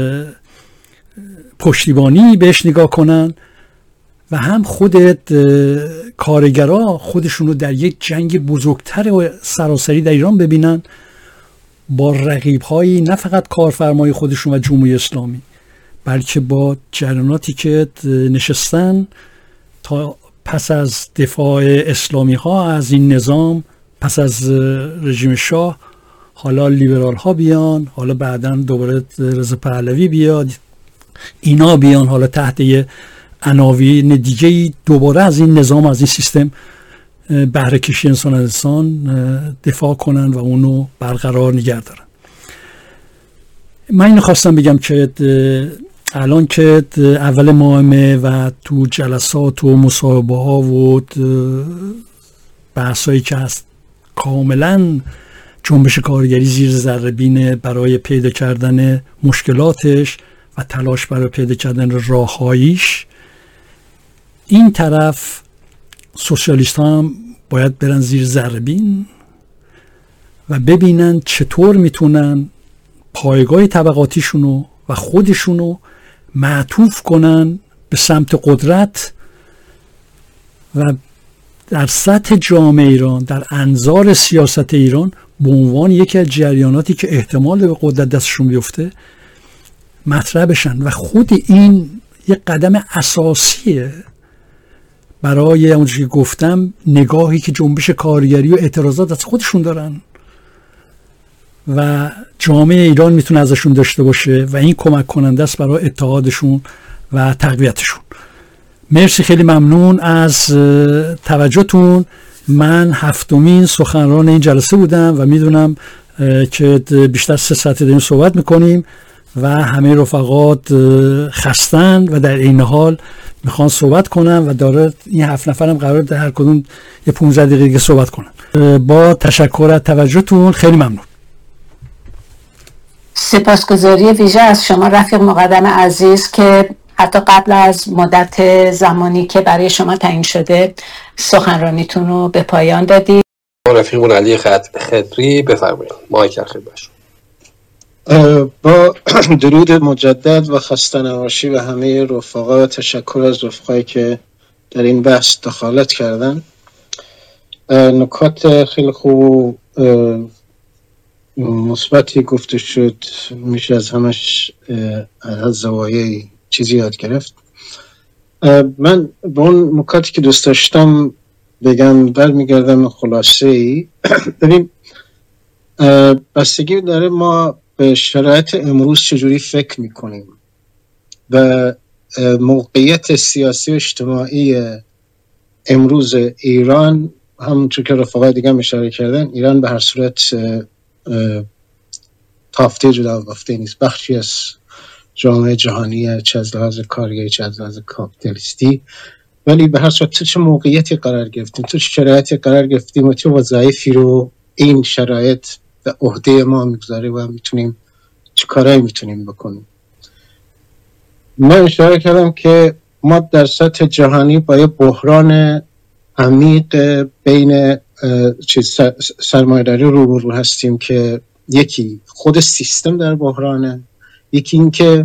پشتیبانی بهش نگاه کنن، و هم خودت کارگرها خودشونو در یک جنگ بزرگتر و سراسری در ایران ببینن با رقیب‌هایی نه فقط کارفرمای خودشون و جمهوری اسلامی، بلکه با جریاناتی که نشستن تا پس از دفاع اسلامی ها از این نظام، پس از رژیم شاه، حالا لیبرال ها بیان، حالا بعداً دوباره رضا پهلوی بیاد، اینا بیان حالا تحت یه عناوین دیگه‌ای دوباره از این نظام، از این سیستم بهره کشی انسان از انسان دفاع کنن و اونو برقرار نگه دارن. من اینو خواستم بگم که الان که اول ماهمه و تو جلسات و مصاحبه ها و بحثایی که هست کاملا جنبش کارگری زیر ذره بینه برای پیدا کردن مشکلاتش و تلاش برای پیدا کردن راههاییش. این طرف سوسیالیست ها هم باید برن زیر ذره بین و ببینن چطور میتونن پایگاه طبقاتیشونو و خودشونو معطوف کنن به سمت قدرت و در سطح جامعه ایران، در انظار سیاست ایران، به عنوان یکی از جریاناتی که احتمال به قدرت دستشون بیفته مطرح بشن. و خود این یک قدم اساسیه برای اونجوری که گفتم نگاهی که جنبش کارگری و اعتراضات از خودشون دارن و جامعه ایران میتونه ازشون داشته باشه و این کمک کننده است برای اتحادشون و تقویتشون. مرسی، خیلی ممنون از توجهتون. من هفتمین سخنران این جلسه بودم و میدونم که بیشتر 3 ساعت داریم صحبت میکنیم و همه رفقات خستن و در این حال میخوان صحبت کنن و داره این 7 نفرم قرار در هر کدوم یه 15 دقیقه دیگه صحبت کنن. با تشکر از توجهتون، خیلی ممنون. سپاسگزاری ویژه از شما رفیق مقدم عزیز که حتی قبل از مدت زمانی که برای شما تعیین شده سخنرانیتون رو به پایان دادید. رفیقمون علی خضری بفرمایید. مایک خدمتشون. با درود مجدد و خسته نباشی و همه رفقا، تشکر از رفقایی که در این بحث دخالت کردن. نکات خیلی خوب مثبتی گفته شد، میشه از همش از زوایای چیزی یاد گرفت. من به اون نکاتی که دوست داشتم بگم برمیگردم خلاصه ای. ببین بستگی داره ما به شرایط امروز چجوری فکر میکنیم و موقعیت سیاسی و اجتماعی امروز ایران. همونطور که رفقای دیگه هم اشاره کردن، ایران به هر صورت تافته جدا بافته نیست، بخشی از جامعه جهانیه، چه از لحاظ کارگری چه از لحاظ کاپیتالیستی، ولی به هر صورت چه موقعیتی قرار گرفتیم، چه شرایطی قرار گرفتیم و چه وظایفی رو این شرایط به عهده ما میگذاره و میتونیم چه کارایی میتونیم بکنیم. من اشاره کردم که ما در سطح جهانی با یه بحران عمیق بین سرمایه‌داری روبرو هستیم که یکی خود سیستم در بحرانه، یکی این که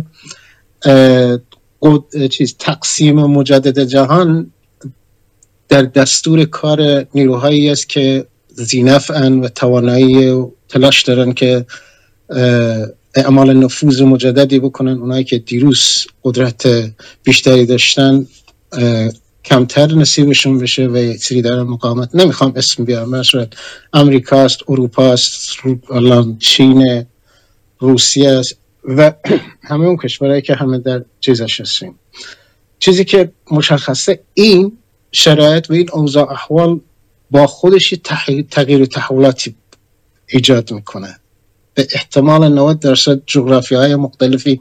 تقسیم مجدد جهان در دستور کار نیروهایی است که ذینفعن و توانایی و تلاش دارن که اعمال نفوذ مجددی بکنن. اونایی که دیروز قدرت بیشتری داشتن کمتر نصیبشون بشه و یه سری در مقاومت، نمیخوام اسم بیارم، مثلا امریکاست، اروپاست، الان چین، روسیه است و همه اون کشورهایی که همه در چیزش هستیم. چیزی که مشخصه این شرایط و این اوضاع احوال با خودش تغییر و تحولاتی ایجاد میکنه. به احتمال 90% جغرافیاهای مختلفی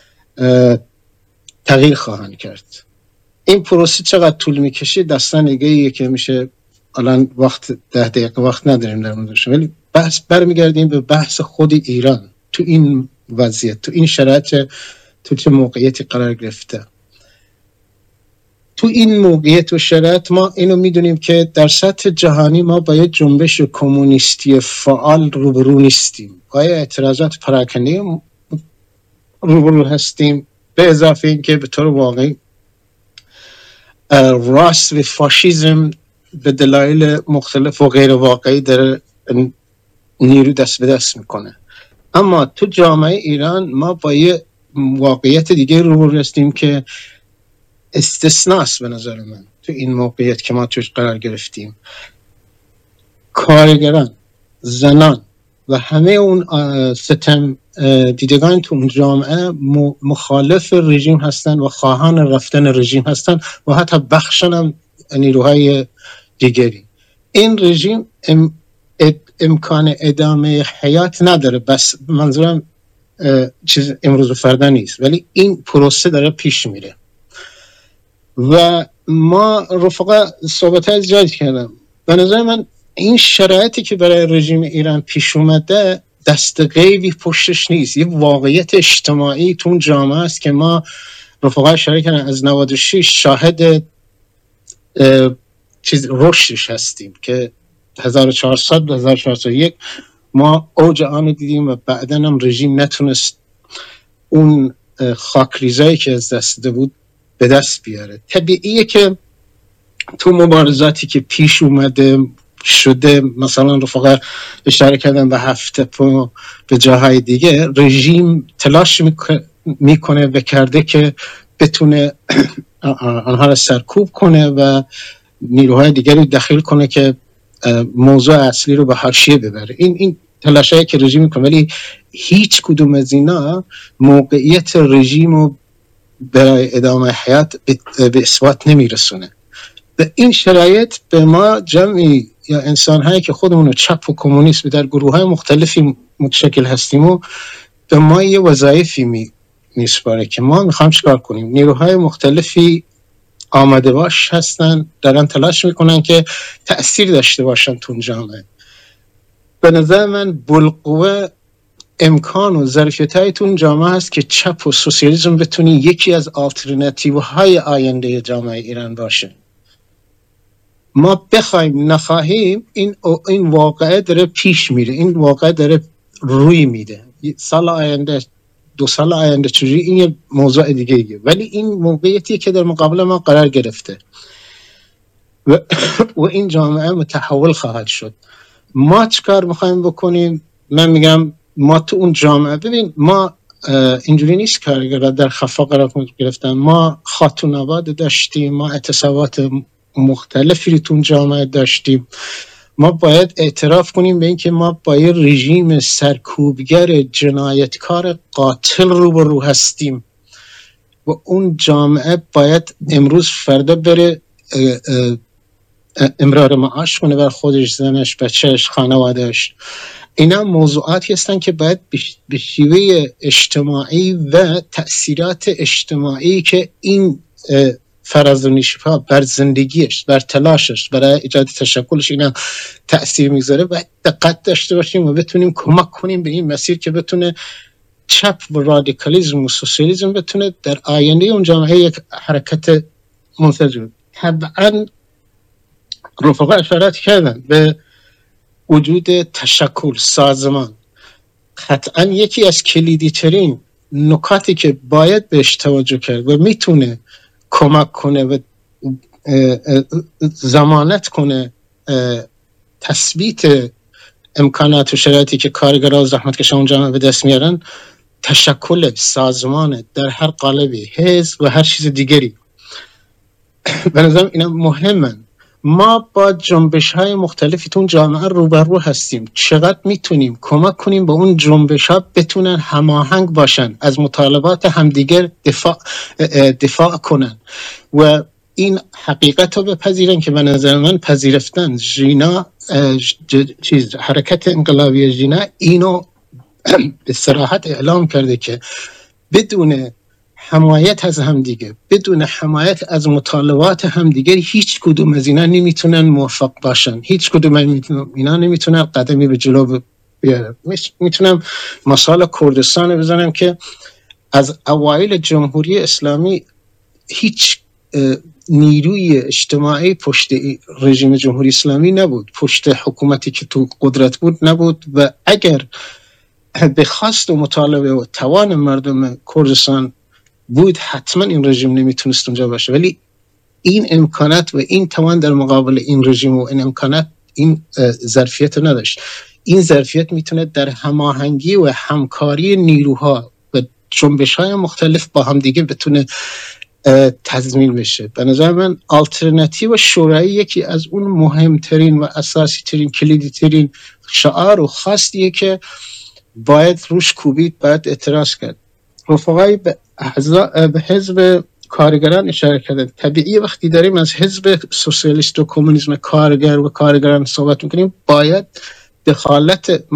تغییر خواهند کرد. این پروسه چقدر طول میکشه داستان دیگه‌ایه که میشه الان وقت 10 دقیقه وقت نداریم در موردش، ولی بحث برمیگردیم به بحث خود ایران تو این وضعیت، تو این شرایط، تو چه موقعیتی قرار گرفته. تو این موقعیت و شرایط ما اینو میدونیم که در سطح جهانی ما با یک جنبش کمونیستی فعال روبرو نیستیم، با اعتراضات پراکنده روبرو هستیم، به اضافه اینکه به طور واقعی راست و فاشیسم به دلایل مختلف و غیر واقعی در نیرو دست به دست میکنه. اما تو جامعه ایران ما با یه واقعیت دیگه روبرو هستیم که استثناست به نظر من تو این موقعیت که ما توش قرار گرفتیم. کارگران، زنان و همه اون ستم دیدگان تو اون جامعه مخالف رژیم هستن و خواهان رفتن رژیم هستن و حتی بخشن هم نیروهای دیگری. این رژیم امکان ادامه حیات نداره، بس منظورم چیز امروز و فردا نیست، ولی این پروسه داره پیش میره و ما رفقا صحبت‌های زیاد کردم. به نظر من این شرایطی که برای رژیم ایران پیش اومده دست غیبی پشتش نیست، یه واقعیت اجتماعی تو اون جامعه است که ما رفقا اشاره کردن از 96 شاهد چیز رشدش هستیم که 1400 و 1401 ما اوج آن دیدیم و بعداً هم رژیم نتونست اون خاکریزایی که از دست داده بود به دست بیاره. طبیعیه که تو مبارزاتی که پیش اومده شده، مثلا رفقا اشاره کردن به هفته به جاهای دیگه، رژیم تلاش میکنه و کرده که بتونه آنها را سرکوب کنه و نیروهای دیگری دخیل کنه که موضوع اصلی رو به حاشیه ببره. این تلاشایی که رژیم میکنه، ولی هیچ کدوم از اینا موقعیت رژیم رو برای ادامه حیات به اثبات نمیرسونه. به این شرایط به ما جمعی یا انسان‌هایی که خودمون رو چپ و کمونیست در گروه‌های مختلفی متشکل هستیم و به ما یه وظایفی میسپاره که ما میخوام چیکار کنیم. نیروهای مختلفی آماده باش هستن، دارن تلاش میکنن که تأثیر داشته باشن تو جامعه. به نظر من بالقوه امکان و ظرفیت‌های تو اون جامعه هست که چپ و سوسیالیسم بتونه یکی از آلترناتیوهای آینده جامعه ایران باشه. ما بخوایم نخواهیم این واقعه داره پیش میره، این واقعه داره روی میده. سال آینده، 2 سال آینده چجوری، این یه موضوع دیگه ایه، ولی این موقعیتی که در مقابل ما قرار گرفته و این جامعه متحول خواهد شد. ما چیکار میخوایم بکنیم؟ من میگم ما تو اون جامعه، ببین ما اینجوری نیست کارگرها در خفا قرار گرفتن. ما خاتون آباد داشتیم، ما اعتصابات مختلفی تو اون جامعه داشتیم. ما باید اعتراف کنیم به این که ما با یه رژیم سرکوبگر جنایتکار قاتل روبرو هستیم و اون جامعه باید امروز فردا بره امرار معاش کنه بر خودش، زنش، بچهش، خانوادهش. اینا موضوعاتی هستن که باید به شیوه اجتماعی و تأثیرات اجتماعی که این فراز و نشیب‌ها بر زندگیش، بر تلاشش برای ایجاد تشکلش اینا تأثیر میذاره، باید دقت داشته باشیم و بتونیم کمک کنیم به این مسیر که بتونه چپ و رادیکالیسم و سوسیالیسم بتونه در آینده اون جامعه یک حرکت منسجم. طبعا رفقا اشارات کردن به وجود تشکل سازمان. قطعا یکی از کلیدی ترین نکاتی که باید بهش توجه کرد و میتونه کمک کنه و ضمانت کنه تثبیت امکانات و شرایطی که کارگرها و زحمتکشان جامعه به دست میارن، تشکل سازمان در هر قالبی، حزب و هر چیز دیگری. به نظرم اینا مهمن. ما با جنبش‌های مختلفی تو جامعه روبرو هستیم، چقدر میتونیم کمک کنیم به اون جنبش‌ها بتونن هماهنگ باشن، از مطالبات همدیگر دفاع کنن و این حقیقت رو بپذیرن که به نظر من پذیرفتن. ژینا حرکت انقلابی ژینا اینو به صراحت اعلام کرده که بدون حمایت از همدیگه، بدون حمایت از مطالبات همدیگه، هیچ کدوم از اینا نمیتونن موفق باشن، هیچ کدوم اینا نمیتونن قدمی به جلو بیارن. میتونم مثال کردستان بزنم که از اوایل جمهوری اسلامی هیچ نیروی اجتماعی پشت رژیم جمهوری اسلامی نبود، پشت حکومتی که تو قدرت بود نبود و اگر به خواست و مطالبه و توان مردم کردستان بود حتما این رژیم نمیتونست اونجا باشه، ولی این امکانات و این توان در مقابل این رژیم و این امکانات، این ظرفیت نداشت. این ظرفیت میتونه در هماهنگی و همکاری نیروها و جنبش‌های مختلف با هم دیگه بتونه تضمین بشه. به نظر من آلترناتیو شورایی یکی از اون مهمترین و اساسی ترین کلیدی ترین شعار و خواستیه که باید روش کوبید، باید اعتراض کرد. رفقای به حزب کارگران اشاره کردن. طبیعی وقتی داریم از حزب سوسیالیست و کمونیسم کارگر و کارگران صحبت میکنیم، باید دخالت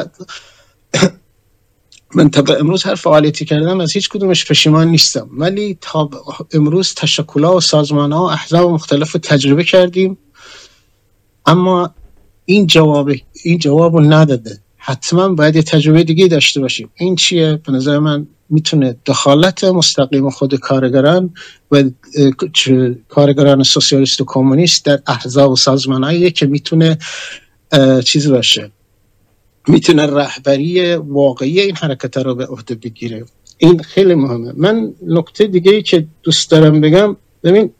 من تا امروز هر فعالیتی کردم از هیچ کدومش پشیمان نیستم، ولی تا امروز تشکل‌ها و سازمان‌ها و احزاب مختلف رو تجربه کردیم، اما این جواب رو نداده. حتما باید یه تجربه دیگه داشته باشیم. این چیه؟ به نظر من میتونه دخالت مستقیم خود کارگران و کارگران سوسیالیست و کمونیست در احزاب و سازمان‌هایی که میتونه چیز باشه، میتونه رهبری واقعی این حرکت رو به عهده بگیره. این خیلی مهمه. من نکته دیگه‌ای که دوست دارم بگم، ببین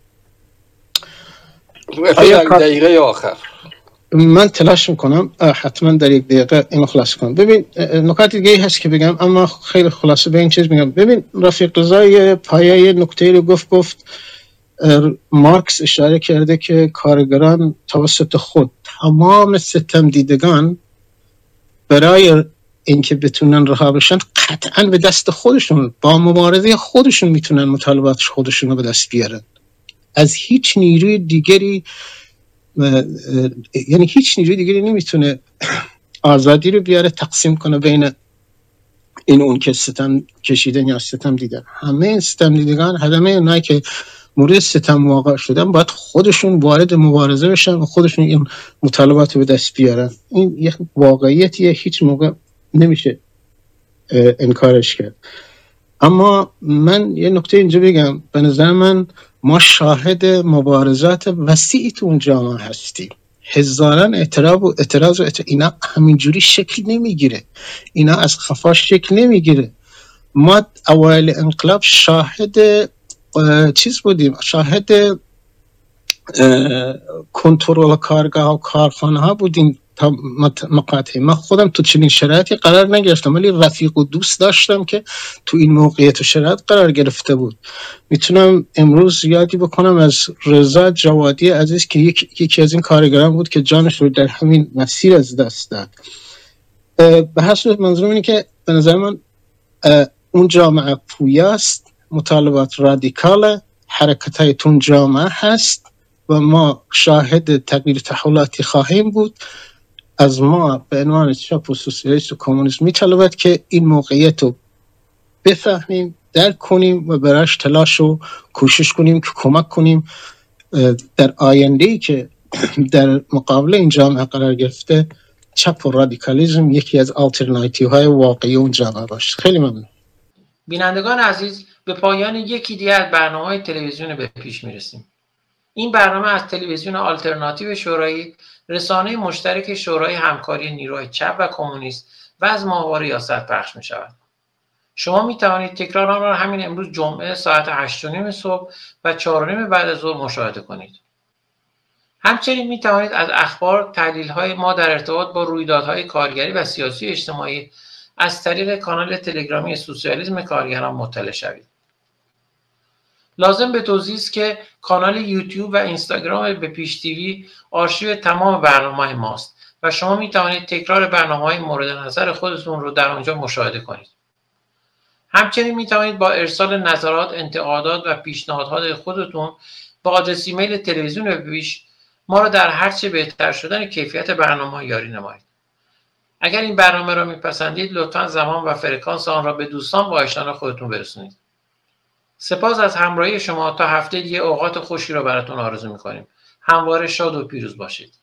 دقیقه آخر من تلاش میکنم حتما در یک دقیقه اینو خلاصه کنم. ببین نکات دیگه هست که بگم، اما خیلی خلاصه به این چیز میگم. ببین رفیق رضا پایه نکته رو گفت مارکس اشاره کرده که کارگران توسط خود تمام ستم دیدگان برای اینکه بتونن رها بشن قطعا به دست خودشون با مبارزه خودشون میتونن مطالبات خودشون رو به دست بیارن. از هیچ نیروی دیگری یعنی هیچ نیروی دیگری نمیتونه آزادی رو بیاره تقسیم کنه بین این اون که ستم کشیدن یا ستم دیدن. همه ستم دیدگان، همه اونایی که مورد ستم واقع شدن باید خودشون وارد مبارزه بشن و خودشون این مطالبات رو به دست بیارن. این یک واقعیتیه، هیچ موقع نمیشه انکارش کرد. اما من یه نکته اینجا بگم، به نظر من ما شاهد مبارزات وسیعی تو اون جامعه هستیم. هزاران اعتراض اینا همینجوری شکل نمیگیره، اینا از خفا شکل نمیگیره. ما اوایل انقلاب شاهد چیز بودیم، شاهد کنترل کارگاه و کارخانه ها بودیم تا مقاطع. من خودم تو چنین شرایطی قرار نگرفتم، ولی رفیق و دوست داشتم که تو این موقعیت و شرایط قرار گرفته بود. میتونم امروز یادی بکنم از رضا جوادی عزیز که یکی از این کارگران بود که جانش رو در همین مسیر از دست داد. به هر صورت منظورم اینه که به نظر من اون جامعه پویاست، مطالبات رادیکال، حرکت‌های تون جامعه هست و ما شاهد تغییر تحولاتی خواهیم بود. از ما به عنوان چپ و سوسیالیست و کمونیست میطلبد که این موقعیت رو بفهمیم، درک کنیم و براش تلاش و کوشش کنیم که کمک کنیم در آینده‌ای که در مقابل این جامعه قرار گرفته چپ و رادیکالیسم یکی از آلترناتیوهای واقعی اون جامعه باشه. خیلی ممنون. بینندگان عزیز، به پایان یکی دیگر از برنامه‌های تلویزیون به پیش میرسیم. این برنامه از تلویزیون آلترناتیو شورایی، رسانه مشترک شورای همکاری نیروهای چپ و کمونیست و از ماهواره یاست پخش می شود. شما می توانید تکرار آن را همین امروز جمعه ساعت 8:30 صبح و 4:30 بعد از ظهر مشاهده کنید. همچنین می توانید از اخبار، تحلیل‌های ما در ارتباط با رویدادهای کارگری و سیاسی اجتماعی از طریق کانال تلگرامی سوسیالیسم کارگران مطلع شوید. لازم به توضیح است که کانال یوتیوب و اینستاگرام به پیش تیوی آرشیو تمام برنامه‌های ماست و شما می توانید تکرار برنامه‌های مورد نظر خودتون رو در آنجا مشاهده کنید. همچنین می توانید با ارسال نظرات، انتقادات و پیشنهادات خودتون با آدرس ایمیل تلویزیون به پیش ما را در هرچه بهتر شدن کیفیت برنامه یاری نمایید. اگر این برنامه را میپسندید لطفاً زمان و فرکانس آن را به دوستان و آشنایان خودتون برسونید. سپاس از همراهی شما. تا هفته دیگه اوقات خوشی را براتون آرزو میکنیم. همواره شاد و پیروز باشید.